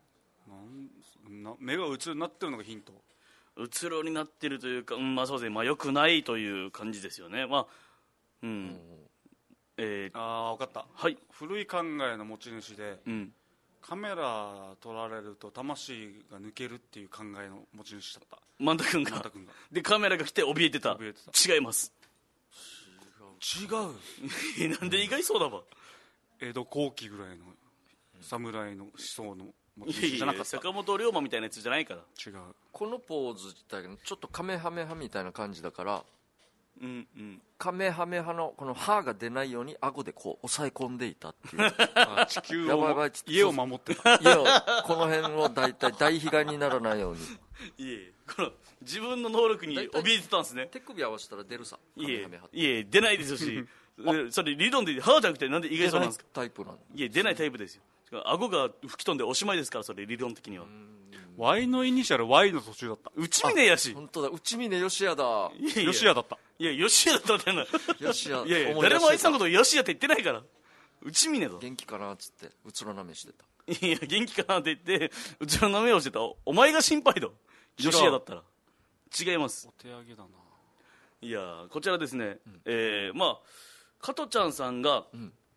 目がうつろになってるのがヒント。 うつろになってるというか、そうですね、良くないという感じですよね。分かった、 はい、 古い考えの持ち主で、カメラ撮られると魂が抜けるっていう考えの持ち主だった。 万太君がでカメラが来て怯えてた。違います。 違うなんで意外そうだわ。 江戸後期ぐらいの侍の思想の持ち主じゃなかった。 坂本龍馬みたいなやつじゃないから。 違う。 このポーズ自体がちょっとカメハメハみたいな感じだから、カメハメハのこの歯が出ないように顎でこう押さえ込んでいたっていう地球を家を守ってた。 家をこの辺を大体大被害にならないようにこの自分の能力に怯えてたんですね。 手首合わせたら出るさ。 出ないですしそれ理論で歯じゃなくてなんで意外そうなんですか。 タイプなん出ないタイプですよ。顎が吹き飛んでおしまいですから、それ理論的には。 Y のイニシャル Y の途中だった。 内峰やし。 本当だ、内峰義也だ。 義也だった。 義也だったってな。 義也。 誰もあいつのこと義也って言ってないから。内峰だ。 元気かなっつってうつろな目してた。 元気かなって言ってうつろな目をしてた。お前が心配だ。義也だったら。違います。 お手上げだな。 いやこちらですね、加トちゃんさんが、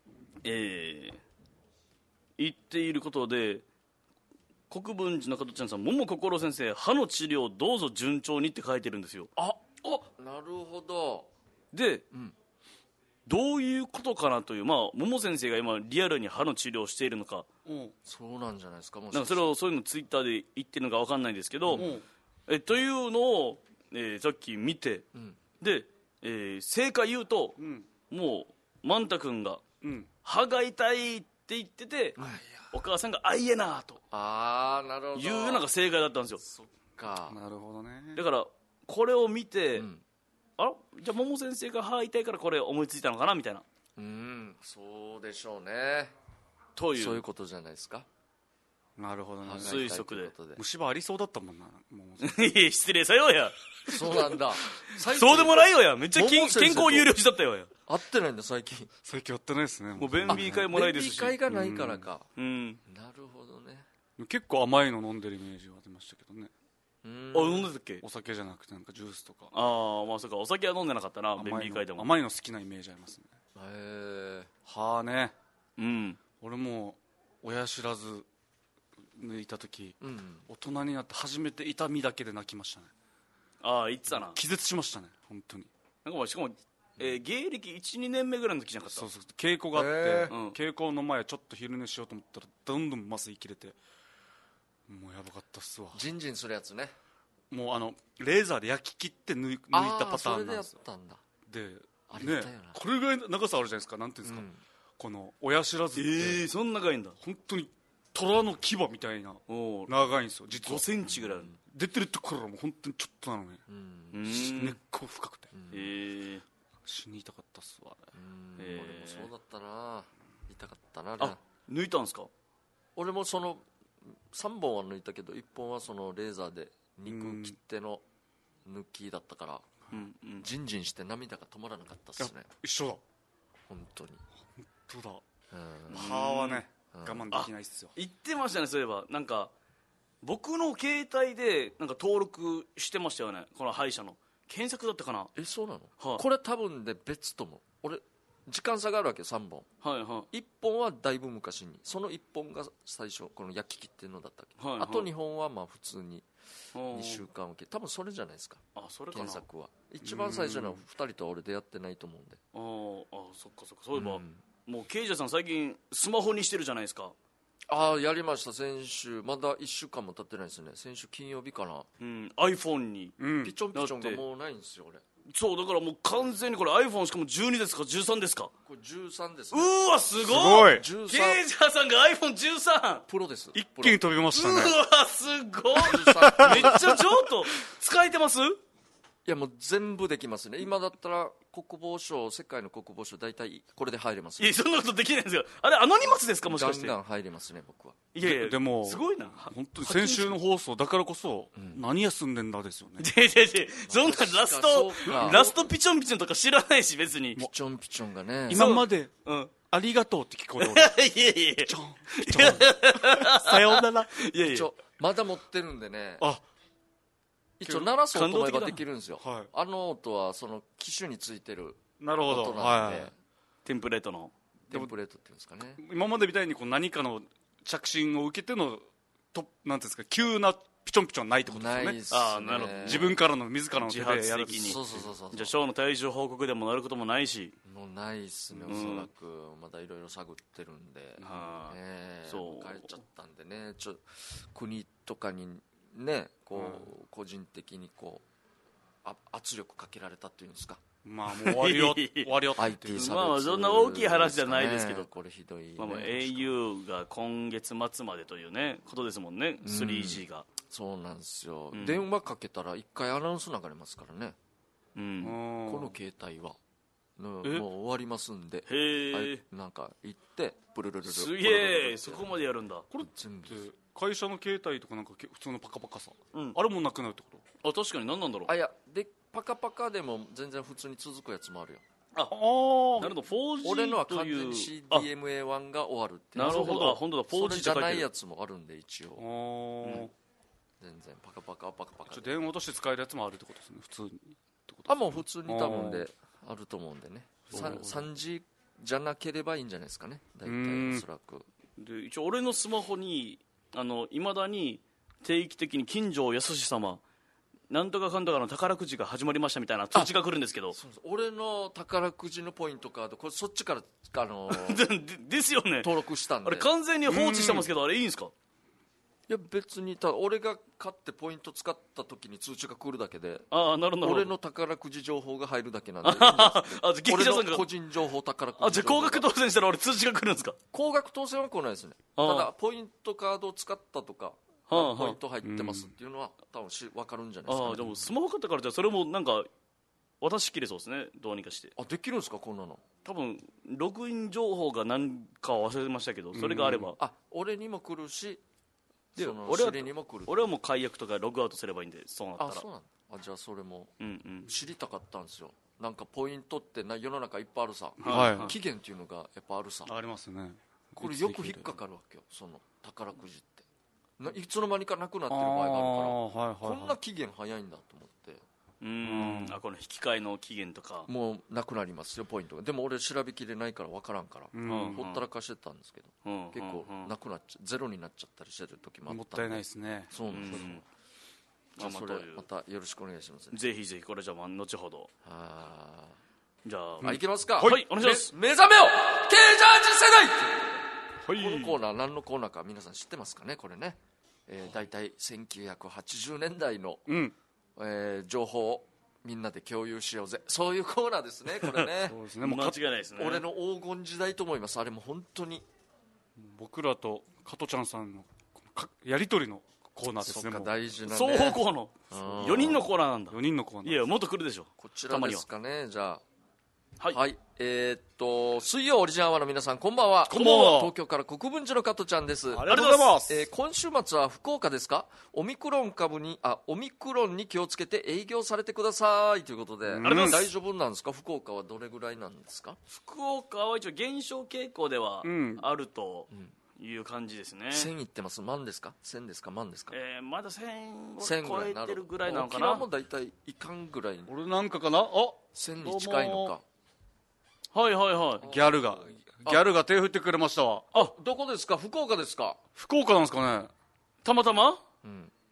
言っていることで、国分寺の加トちゃんさん、桃心先生歯の治療どうぞ順調にって書いてるんですよ。 なるほど。 で、どういうことかなという、桃先生が今リアルに歯の治療をしているのか、 そうなんじゃないですか。もしなんかそういうのツイッターで言ってるのか分かんないですけど、というのを、さっき見て、で、正解言うと、もう万太君が、歯が痛いって言ってて、お母さんがあいえなとなるほどいうのが正解だったんですよ。 そっか。 なるほどね。 だからこれを見て、じゃあ桃先生が歯痛いからこれ思いついたのかなみたいな。 そうでしょうね。 という、 そういうことじゃないですか。 なるほどね。 推測で虫歯ありそうだったもんな。 失礼さようや。 そうなんだ。 そうでもないよや。めっちゃ健康有料児だったよや。 会ってないんだ最近会ってないですね。 もう便秘会もないですし。 便秘会がないからか。 なるほどね。 結構甘いの飲んでるイメージは出ましたけどね。 飲んでたっけ。 お酒じゃなくてなんかジュースとか。 そうか、お酒は飲んでなかったな。便秘会でも甘いの好きなイメージありますね。歯ね。俺も親知らず抜いた時、大人になって初めて痛みだけで泣きましたね。 言ってたな。 気絶しましたね本当に。 なんかしかも、芸歴 1,2 年目ぐらいの時じゃなかった。 そう稽古があって、稽古の前ちょっと昼寝しようと思ったらどんどん麻酔切れて、もうやばかったっすわ。 ジンジンするやつね。 もうレーザーで焼き切って抜いたパターンなんですよ。 それでやったんだ。 でこれぐらい長さあるじゃないですか。なんていうんですか、この親知らずってそんな長いんだ。 本当に虎の牙みたいな長いんですよ。実は 5センチぐらいある。 出てるところはもう本当にちょっとなのね。根っこ深くて死に痛かったっすわ。 俺もそうだったな。痛かったな。 抜いたんですか。 俺もその3本は抜いたけど1本はそのレーザーで肉切っての抜きだったから、ジンジンして涙が止まらなかったっすね。 一緒だ。 本当に本当だ。歯はね我慢できないっすよ。 言ってましたね。そういえばなんか僕の携帯でなんか登録してましたよね。この歯医者の検索だったかな。 そうなの。これ多分で別とも。俺時間差があるわけよ。3本。1本はだいぶ昔に、その1本が最初この焼き切ってるのだったっけ。あと2本は普通に 2週間受け、多分それじゃないですか。 それかな。 検索は一番最初の2人とは俺出会ってないと思うんで。 そっかそっか。そういえば、もうケイジャさん最近スマホにしてるじゃないですか。 やりました。先週まだ1週間も経ってないですね。先週金曜日かな。 iPhone にピチョンピチョンがもうないんですよ俺。 そうだからもう完全にこれ iPhone しかも12ですか13ですか。 これ13ですね。 うわすごい。ケイジ 13 ャさんが iPhone13 プロです。 一気に飛びましたね。 うわすごい。めっちゃちょっと使えてます。 いやもう全部できますね。今だったら国防省、世界の国防省大体これで入れます、ね。 いやそんなことできないんですよ。あれアノニマスですかもしかして。 ガンガン入れますね僕は。 いやいやでもすごいな。 本当に先週の放送だからこそ、何休んでんだですよね。 そんなラストピチョンピチョンとか知らないし別に。 ピチョンピチョンがね。 今までありがとうって聞こえる。 いやいやピチョンピチョンさようなら。 いやいやまだ持ってるんでね。一応鳴らそうと思えばできるんですよ。あの音はその機種についてる音なんで。 テンプレートのテンプレートっていうんですかね。 今までみたいにこう何かの着信を受けてのなんていうんですか急なピチョンピチョンないってことですよね。 ないですね。 なるほど。 自分からの自らの手でやる。 そうじゃあショーの体重報告でもなることもないし。 もうないっすね。おそらくまだいろいろ探ってるんで。そう帰っちゃったんでね。国とかにねこう個人的にこう圧力かけられたっていうんですか。 まあもう終わりよ終わりよ。 IT 差別。 まあそんな大きい話じゃないですけど。 これひどいね。 au が今月末までというねことですもんね。3G が。 そうなんですよ。電話かけたら一回アナウンス流れますからね。この携帯はもう終わりますんで。なんか行ってプルルルル。 すげえそこまでやるんだ。 これ全部会社の携帯とかなんか普通のパカパカさ、あれもなくなるってこと？ 確かに何なんだろう。 いやでパカパカでも全然普通に続くやつもあるよ。 なるほど 4G 俺のは完全に CDMA1 が終わるっていう。 なるほど。本当だ 4G それじゃないやつもあるんで一応。全然パカパカパカパカ。 電話として使えるやつもあるってことですね普通に。 もう普通に多分であると思うんでね。3G じゃなければいいんじゃないですかね大体おそらく。 で一応俺のスマホにいまだに定期的に金城康様なんとかかんとかの宝くじが始まりましたみたいな通知が来るんですけど。 俺の宝くじのポイントカードこれそっちからですよね。 登録したんで。 あれ完全に放置してますけどあれいいんですか？ いや別に俺が買ってポイント使った時に通知が来るだけで。 なるほど。 俺の宝くじ情報が入るだけなんで。俺の個人情報宝くじ情報。 じゃあ高額当選したら俺通知が来るんですか？ 高額当選は来ないですね。ただポイントカードを使ったとかポイント入ってますっていうのは多分分かるんじゃないですかね。 でもスマホ買ったからじゃあそれもなんか渡しきれそうですねどうにかして。 できるんですかこんなの。 多分ログイン情報が何か忘れましたけどそれがあれば俺にも来るしで俺はもう解約とかログアウトすればいいんでそうなったら。 そうなんだ。じゃあそれも知りたかったんですよ。なんかポイントって世の中いっぱいあるさ。期限っていうのがやっぱあるさ。 ありますね。 これよく引っかかるわけよその宝くじっていつの間にかなくなってる場合があるからこんな期限早いんだと思って。 この引き換えの期限とかもうなくなりますよポイントが。でも俺調べきれないから分からんからほったらかしてたんですけど結構なくなっちゃゼロになっちゃったりしてる時もあったんで。 もったいないですね。 そうなんですよ。それまたよろしくお願いしますね。 ぜひぜひこれじゃあ後ほど。じゃあいけますか。 はいお願いします。 目覚めよケイジャージ世代。 このコーナー何のコーナーか皆さん知ってますかねこれね。大体1980年代の情報をみんなで共有しようぜそういうコーナーですねこれね。 そうですね間違いないですね。 俺の黄金時代と思います。あれも本当に僕らと加トちゃんさんのやり取りのコーナーですね。 そうか大事なね双方向の4人のコーナーなんだ。 4人のコーナー。 いやもっと来るでしょ。 こちらですかね。じゃあはい水曜オリジンアワーの皆さんこんばんは。 こんばんは。 東京から国分寺の加トちゃんです。 ありがとうございます。 今週末は福岡ですか。オミクロンに気をつけて営業されてくださいということで大丈夫なんですか。福岡はどれぐらいなんですか。 福岡は一応減少傾向ではあるという感じですね。 1000いってます。万ですか1000ですか万ですか。 まだ1000を超えてるぐらいなのかな。 沖縄も大体いかんぐらい。 俺なんかかな 1000に近いのか。 はいはいはい。 ギャルが手振ってくれましたわ。 どこですか。福岡ですか。 福岡なんですかね。 たまたま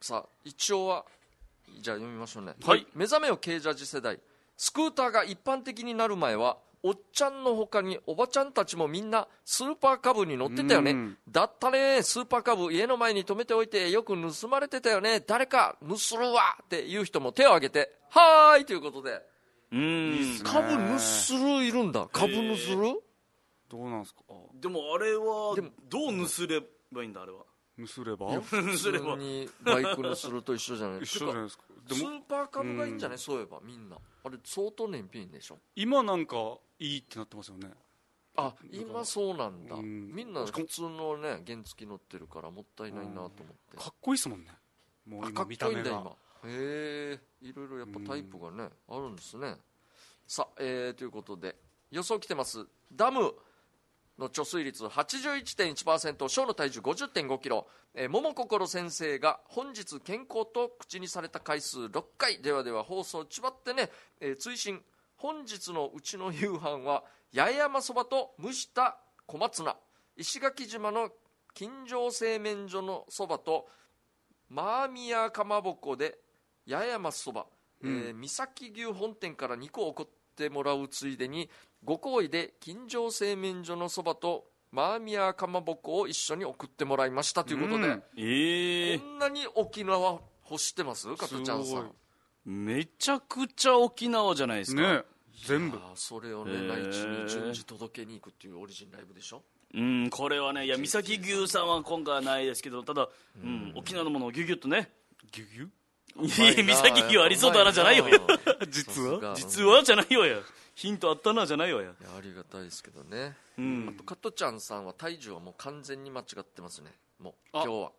さあ一応はじゃあ読みましょうね。 はい。 目覚めよ軽ジャージ世代。スクーターが一般的になる前はおっちゃんの他におばちゃんたちもみんなスーパーカブに乗ってたよね。だったね。スーパーカブ家の前に止めておいてよく盗まれてたよね。誰か盗るわっていう人も手を挙げてはーいということで。カブ盗るいるんだ。カブ盗る、 どうなんですか。 でもあれはどう盗ればいいんだ。あれは盗れば普通にバイク盗ると一緒じゃない一緒じゃないですか。 スーパーカブがいいんじゃない。そういえばみんなあれ相当燃費いいんでしょ。 今なんかいいってなってますよね。 あ、今そうなんだ。みんな普通のね原付乗ってるからもったいないなと思って。 かっこいいですもんね。もう今見た目が。 かっこいいんだ今。へえ、いろいろやっぱタイプがねあるんですね。さあ、ということで予想来てます。ダムの貯水率 81.1%、 小の体重 50.5 キロ、桃心先生が本日健康と口にされた回数6回。ではでは放送ちばってね、追伸本日のうちの夕飯は八重山そばと蒸した小松菜、石垣島の金城製麺所のそばとマーミヤかまぼこで八重山そば、三崎牛本店から肉を送ってもらうついでにご厚意で金城製麺所のそばとマーミヤかまぼこを一緒に送ってもらいましたということで、こんなに沖縄欲してます加トちゃんさん。 めちゃくちゃ沖縄じゃないですかね。全部それをね内地に順次届けに行くっていうオリジンライブでしょ。 これはね、いや三崎牛さんは今回はないですけど、ただ、沖縄のものをギュギュッとね、 ギュギュ三崎牛ありそうだなじゃないよや実はじゃないよや、ヒントあったなじゃないよや。 ありがたいですけどね。あと加トちゃんさんは体重はもう完全に間違ってますね。もう今日は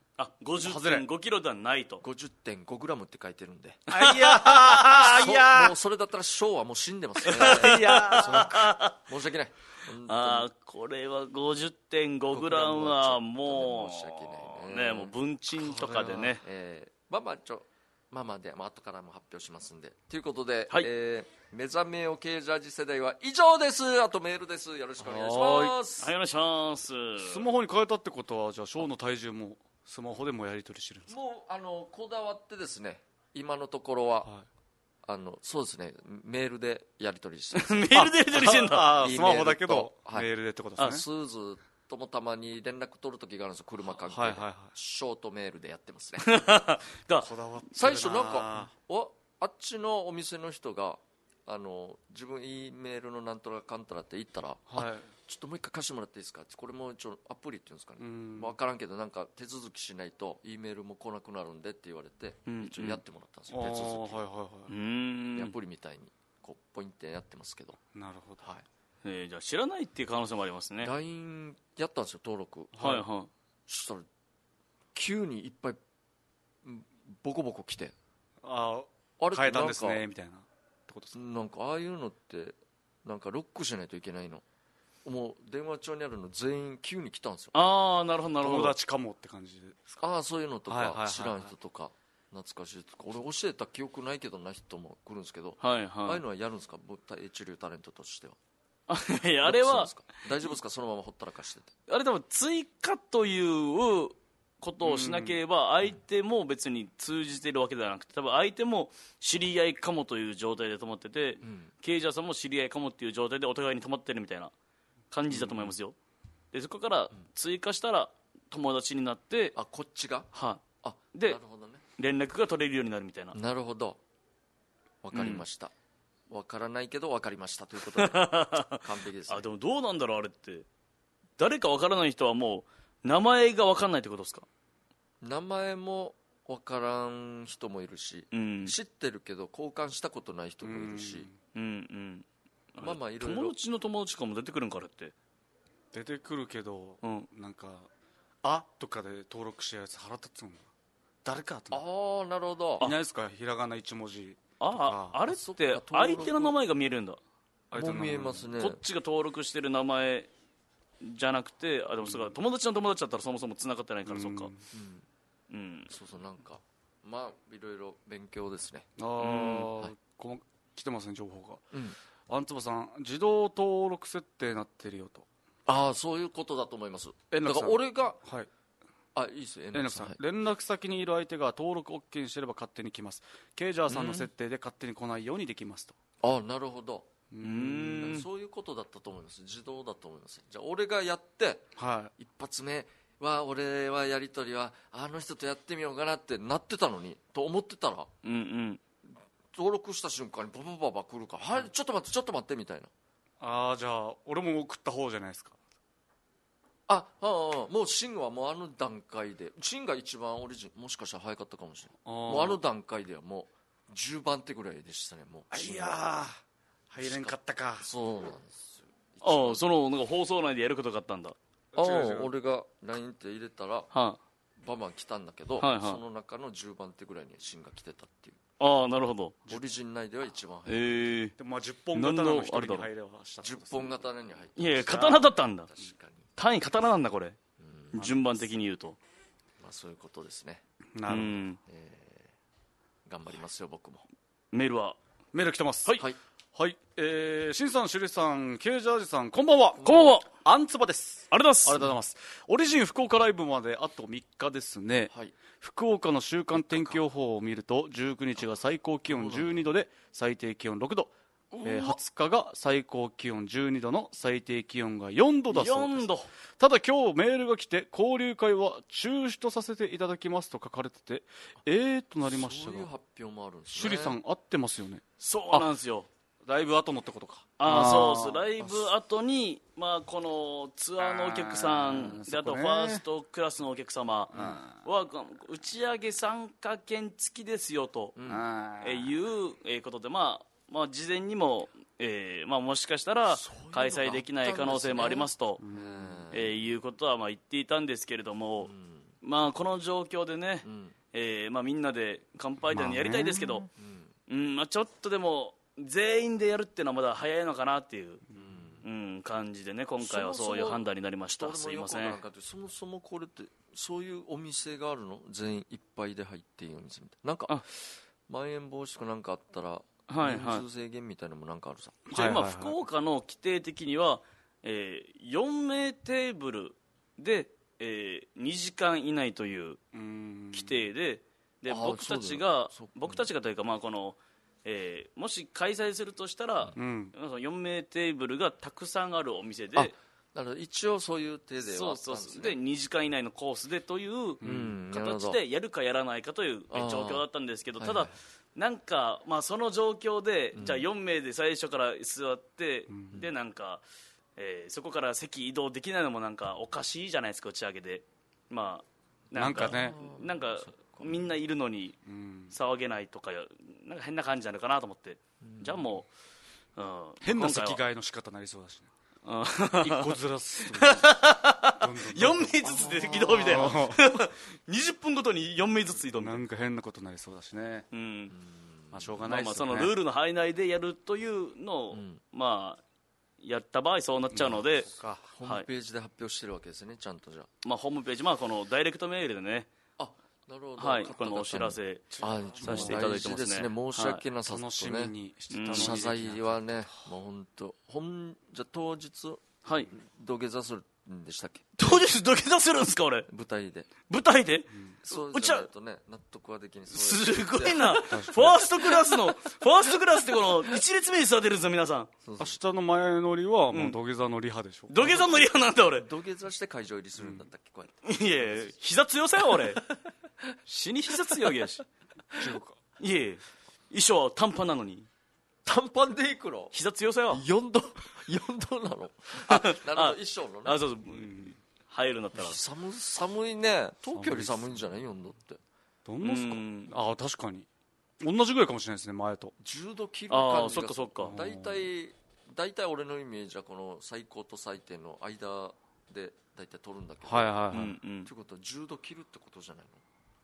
50.5 キロではないと。 50.5 グラムって書いてるんで、 いやもうそれだったら小はもう死んでますね。 いや申し訳ない。 これは 50.5 グラムはも申し訳うないね。 もう文鎮とかでね、 まあで後からも発表しますんでということで、 はい、 目覚めよ軽ジャージ世代は以上です。あとメールです。よろしくお願いします。 はい、お願いします。 スマホに変えたってことはじゃあショーの体重もスマホでもやり取りしてるんですか。 もうこだわってですね今のところは、そうですねメールでやり取りしてますメールでやり取りしてんだ。 スマホだけどメールでってことですね。 スーズともたまに連絡取る時があるんですよ、車関係で、ショートメールでやってますね最初なんかあっちのお店の人が自分 E メールのなんとかかんたらって言ったら、ちょっともう一回貸してもらっていいですか、これも一応アプリっていうんですかね、分からんけどなんか手続きしないと E メールも来なくなるんでって言われて、一応やってもらったんですよ、手続き。アプリみたいにこうポイントやってますけど。 なるほど。 じゃあ知らないっていう可能性もありますね。 LINE やったんですよ登録。 そしたら急にいっぱいボコボコ来て、 あれ変えたんですねみたいなってことですか。 なんかああいうのってなんかロックしないといけないの、もう電話帳にあるの全員急に来たんですよ。 なるほどなるほど。 友達かもって感じですか。 そういうのとか、知らん人とか懐かしいとか、俺教えた記憶ないけどな人も来るんですけど、ああいうのはやるんですか、一流タレントとしては。 あれは大丈夫ですか、そのままほったらかしてて。 あれ多分追加ということをしなければ相手も別に通じてるわけではなくて、多分相手も知り合いかもという状態で止まってて、ケイジャーさんも知り合いかもっていう状態でお互いに止まってるみたいな感じだと思いますよ。でそこから追加したら友達になって、 こっちがでなるほどね、 連絡が取れるようになるみたいな。 なるほど、分かりました、分からないけど分かりましたということで完璧です、ね、 でもどうなんだろう、あれって誰か分からない人はもう名前が分からないってことですか。 名前も分からん人もいるし、知ってるけど交換したことない人もいるし、まあまあいろいろ友達の友達かも出てくるんか、あれって出てくるけど、なんかとかで登録してるやつ腹立つもんな、誰かと。 なるほど。 いないですか、ひらがな1文字。 あれって相手の名前が見えるんだ。 もう見えますね。 こっちが登録してる名前じゃなくて、でもそれが友達の友達だったらそもそも繋がってないから、そっか。 そうなんかまあいろいろ勉強ですね。 来てますね情報が。アンツバさん、自動登録設定なってるよと。 そういうことだと思います。だから俺がいいですよ、 円楽さん、連絡先にいる相手が登録 OK にしてれば勝手に来ます。ケイジャーさんの設定で勝手に来ないようにできますと。 なるほど。そういうことだったと思います。自動だと思います。じゃあ俺がやって、一発目は俺はやり取りはあの人とやってみようかなってなってたのにと思ってたら、登録した瞬間にババババ来るから、はい、ちょっと待ってみたいな。 じゃあ俺も送った方じゃないですか。 もうシンはもうあの段階で、シンが一番オリジンもしかしたら早かったかもしれない。もうあの段階ではもう10番手ぐらいでしたね。もういや入れんかったか。 そうなんですよ。そのなんか放送内でやることがあったんだ。 俺が LINE って入れたら、バンバン来たんだけど、その中の10番手ぐらいにシンが来てたっていう。 なるほど。 オリジン内では一番早い。 でも10本刀の一人に入ればした 10本刀に入って。 いや刀だったんだ。 確かに単位刀なんだこれ。順番的に言うと。 そういうことですね。 なるほど。 頑張りますよ僕も。 メール来てます。 はい。 しんさん、しゅりさん、ケイジャージさん、こんばんは。 こんばんは。 あんつばです。 ありがとうございます。オリジン福岡ライブまであと3日ですね。福岡の週間天気予報を見ると、19日が最高気温12度で最低気温6度。20日が最高気温12度の最低気温が4度だそうです。ただ今日メールが来て、交流会は中止とさせていただきますと書かれてて、となりましたが、 そういう発表もあるんですね。 シュリさん合ってますよね。 そうなんですよ。 ライブ後のってことか。 そうです。ライブ後に、このツアーのお客さんで、あとファーストクラスのお客様は打ち上げ参加券付きですよということで、事前にも、もしかしたら開催できない可能性もありますということは言っていたんですけれども、この状況でね、みんなで乾杯でやりたいですけど、ちょっとでも全員でやるっていうのはまだ早いのかなっていう感じでね、今回はそういう判断になりました。すいません。 そもそもこれってそういうお店があるの？全員いっぱいで入っていいお店みたいな。なんかまん延防止とかなんかあったら人数制限みたいなのもなんかあるさ。 じゃあ今福岡の規定的には4名テーブルで2時間以内という規定で、僕たちがというかこのもし開催するとしたら、4名テーブルがたくさんあるお店で、 だから一応そういう手ではあったんですね。 で2時間以内のコースでという形でやるかやらないかという状況だったんですけど、ただなんかその状況でじゃあ4名で最初から座って、でなんかそこから席移動できないのもなんかおかしいじゃないですか、打ち上げで。なんかみんないるのに騒げないとか、なんか変な感じなのかなと思って、じゃあもう、 変な席替えの仕方になりそうだしね。1個ずらす 4名ずつで移動みたいな20分ごとに4名ずつ移動みたいな、 なんか変なことになりそうだしね。しょうがないですよね。 そのルールの範囲内でやるというのをやった場合そうなっちゃうので、 ホームページで発表してるわけですね、ちゃんと。じゃあホームページ、このダイレクトメールでね、 なるほど、 このお知らせさせていただいてますね。 申し訳なさとね、謝罪はね、もう本当。じゃあ当日土下座するんでしたっけ？ 当日土下座するんですか？俺舞台でそうじゃないとね、納得はできない。 すごいな。ファーストクラスってこの1列目に座ってるんですよ皆さん。 明日の前乗りはもう土下座のリハでしょ。 土下座のリハなんだ俺。 土下座して会場入りするんだったっけ？こうやって。 いや膝強さよ俺。死に膝強いやし。 違うか。 いえ衣装は短パンなのに。 短パンでいくの？ 膝強さよ。 4度なの？なるほど、衣装のね。 そう入るんだったら寒いね。東京より寒いんじゃない？4度ってどんなすか？確かに同じぐらいかもしれないですね、前と。 10度切る感じが。 そっか。 大体俺のイメージはこの最高と最低の間で大体取るんだけど。 ということは10度切るってことじゃないの？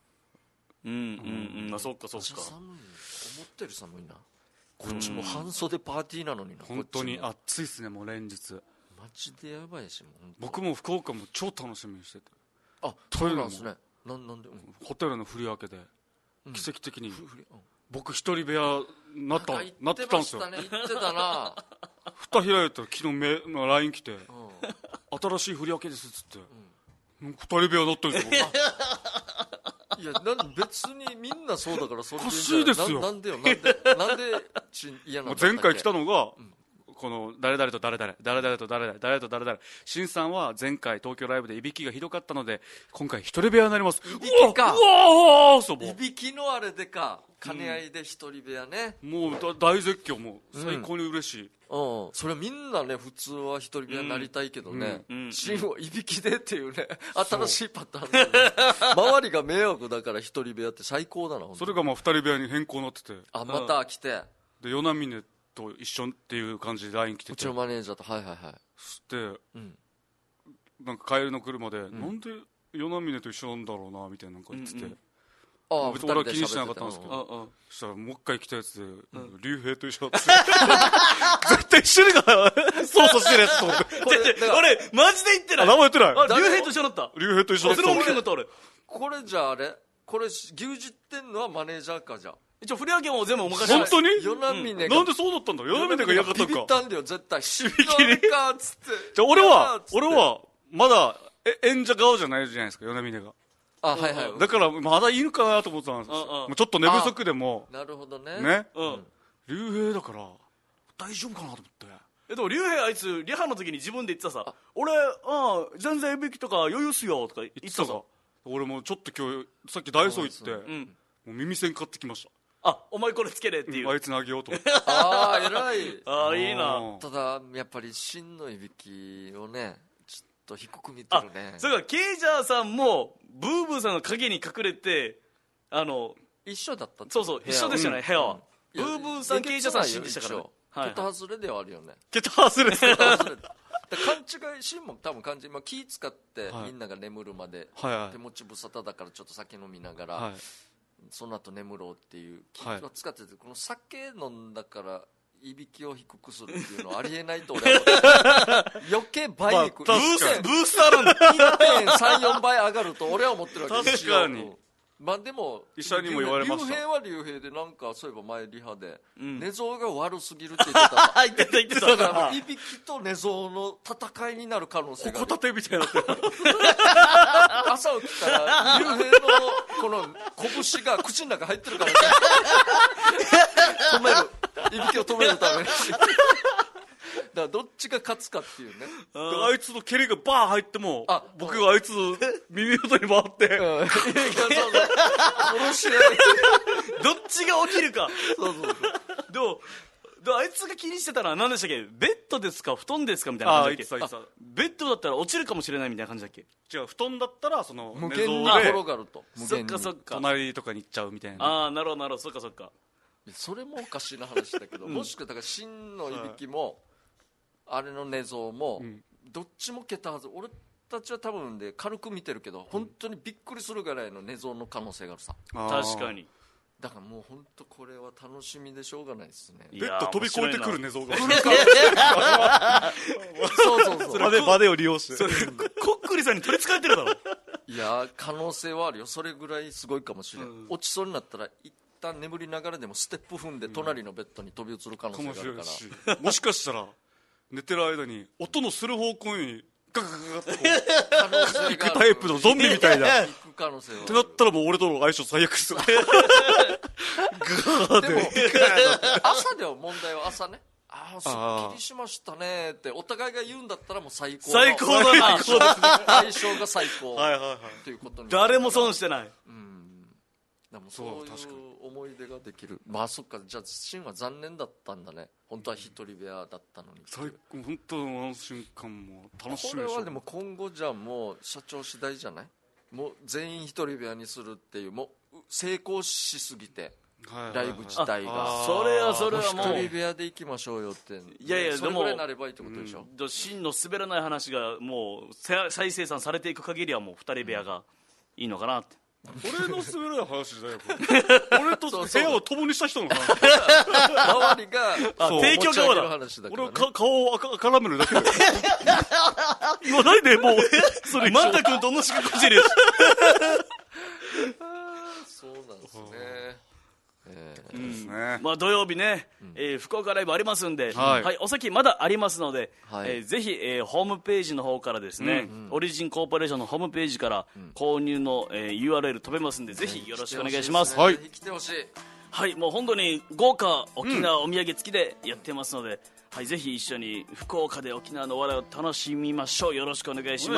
そっか。 寒い。思ったより寒いな。こっちも半袖パーティーなのにな。 本当に暑いっすね、もう連日。 マジでやばいし、 僕も福岡も超楽しみにしてて。 そうなんですね。なんで？ ホテルの振り分けで奇跡的に僕一人部屋なってたんですよ。 言ってたな。 蓋開いたら昨日LINE 来て新しい振り分けですっつって、 二人部屋だったんですよいや別にみんなそうだからそれでいいんじゃない。 おかしいですよ。 なんで嫌なんだっけ。 前回来たのが、この誰々と誰々誰々と誰々誰々と誰々、しんさんは前回東京ライブでいびきがひどかったので今回一人部屋になります。 いびきか。いびきのあれでか、兼ね合いで一人部屋ね、 もう大絶叫、もう最高に嬉しい。 それはみんなね普通は一人部屋になりたいけどね、シンはいびきでっていうね新しいパターンで、ね、周りが迷惑だから一人部屋って最高だな。 それがまあ二人部屋に変更になってて、 また来て、 で与那嶺と一緒っていう感じで LINE 来てて、 うちのマネージャーとそして、なんか帰りの車で、なんで与那嶺と一緒なんだろうなみたいなの言ってて、別に俺は気にしてなかったんですけど、そしたらもう一回来たやつで竜兵と一緒だって絶対一緒だから操作してるやつと思って俺マジで言ってない。 名前言ってない。 竜兵と一緒だった。 竜兵と一緒だった。 それも見てなかった俺。 これじゃあれこれ牛耳ってんのはマネージャーか。じゃあ一応振り分けも全部お任せして。 本当に与那嶺なんでそうだったんだ。与那嶺が嫌かったんか。 ビビったんだよ絶対。知らんかっつって。 じゃあ俺はまだ演者側じゃないじゃないですか、与那嶺が。だからまだいるかなと思ってたんですよ。ちょっと寝不足でも。 なるほどね。 竜兵だから大丈夫かなと思って。 でも竜兵あいつリハの時に自分で言ってたさ、俺全然いびきとか余裕っすよとか言ってたさ。 俺もちょっと今日さっきダイソー行ってもう耳栓買ってきました。 お前これつけれっていう、 あいつにあげようと思って。 偉い。 いいな。 ただやっぱり真のいびきをねちょっと低く見てるね。 それからケイジャーさんもブーブーさんの影に隠れて一緒だった。 そう一緒でしたね、部屋は。ブーブーさんケイジャーさん死んでしたからね。 桁外れではあるよね。 桁外れ勘違いシーンも多分感じ、気使ってみんなが眠るまで手持ち無沙汰だからちょっと酒飲みながらその後眠ろうっていう気を使ってて、この酒飲んだからいびきを低くするっていうのはありえないと俺は余計倍にくる。 ブースターなんだ。 1.34 倍上がると俺は思ってるわけです。 確かに。 でも医者にも言われました。 竜兵は竜兵でなんかそういえば前リハで寝相が悪すぎるって言ってた。 言ってた。 だからいびきと寝相の戦いになる可能性がある。 ここたてみたいになってる。 朝起きたら竜兵のこの拳が口の中入ってるから止める、いびきを止めるために。だからどっちが勝つかっていうね。 あいつの蹴りがバーン入っても僕があいつ耳元に回って殺し合いどっちが起きるか。でもあいつが気にしてたのは何でしたっけ。ベッドですか布団ですかみたいな感じだっけ。ベッドだったら落ちるかもしれないみたいな感じだっけ。 違う、布団だったらその無限に転がると。 そっか隣とかに行っちゃうみたいな。 なるほどそっか。 それもおかしいな話だけど、もしくはだから真のいびきもあれの寝相もどっちも桁はず。俺たちは多分で軽く見てるけど本当にびっくりするぐらいの寝相の可能性があるさ。 確かに。 だからもう本当これは楽しみでしょうがないですね。 ベッド飛び越えてくる寝相がそうバネを利用してコックリさんに取りつかれてるだろ。 いや可能性はあるよ。それぐらいすごいかもしれない。落ちそうになったら一旦眠りながらでもステップ踏んで隣のベッドに飛び移る可能性があるから、 もしかしたら寝てる間に音のする方向にガガガガッと行くタイプのゾンビみたいな行く可能性はってなったらもう俺との相性最悪っすよ。でも朝では問題は朝ね。すっきりしましたねってお互いが言うんだったらもう最高だな。 相性が最高ということに誰も損してない。 でもそういう思い出ができる。そっか。じゃあシンは残念だったんだね。本当は一人部屋だったのに。 最高。本当のあの瞬間も楽しみでしょ。 これはでも今後じゃあもう社長次第じゃない。もう全員一人部屋にするっていう、もう成功しすぎてライブ自体がそれはもう一人部屋で行きましょうよって。 いやそれぐらいになればいいってことでしょ。 真の滑らない話がもう再生産されていく限りはもう二人部屋がいいのかなって。 俺の滑らない話じゃないよ俺と部屋を共にした人の話。 周りが提供側だ。 俺は顔を絡めるだけだよ。言わないでもうそれマンタ君と同じ格好してるよ。 そうなんですね。 まあ、土曜日ね、福岡ライブありますんで、お席まだありますので、ぜひ、ホームページの方からですね、オリジンコーポレーションのホームページから購入の、URL 飛べますんで、ぜひよろしくお願いします。 ぜひ来てほしい。 はい、もう本当に豪華沖縄お土産付きでやってますので、ぜひ一緒に福岡で沖縄のお笑いを楽しみましょう。よろしくお願いします。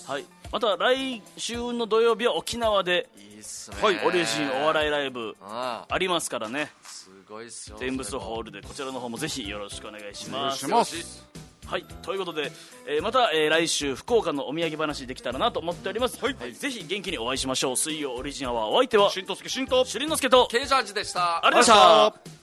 また来週の土曜日は沖縄でオリジンお笑いライブありますからね。 すごいっすよ。 テンブスホールでこちらの方もぜひよろしくお願いします。はい、ということで、また、来週福岡のお土産話できたらなと思っております。ぜひ元気にお会いしましょう。水曜オリジンアワー、お相手はしんとすけしんとしりんのすけとケイジャージでした。 ありがとうございました。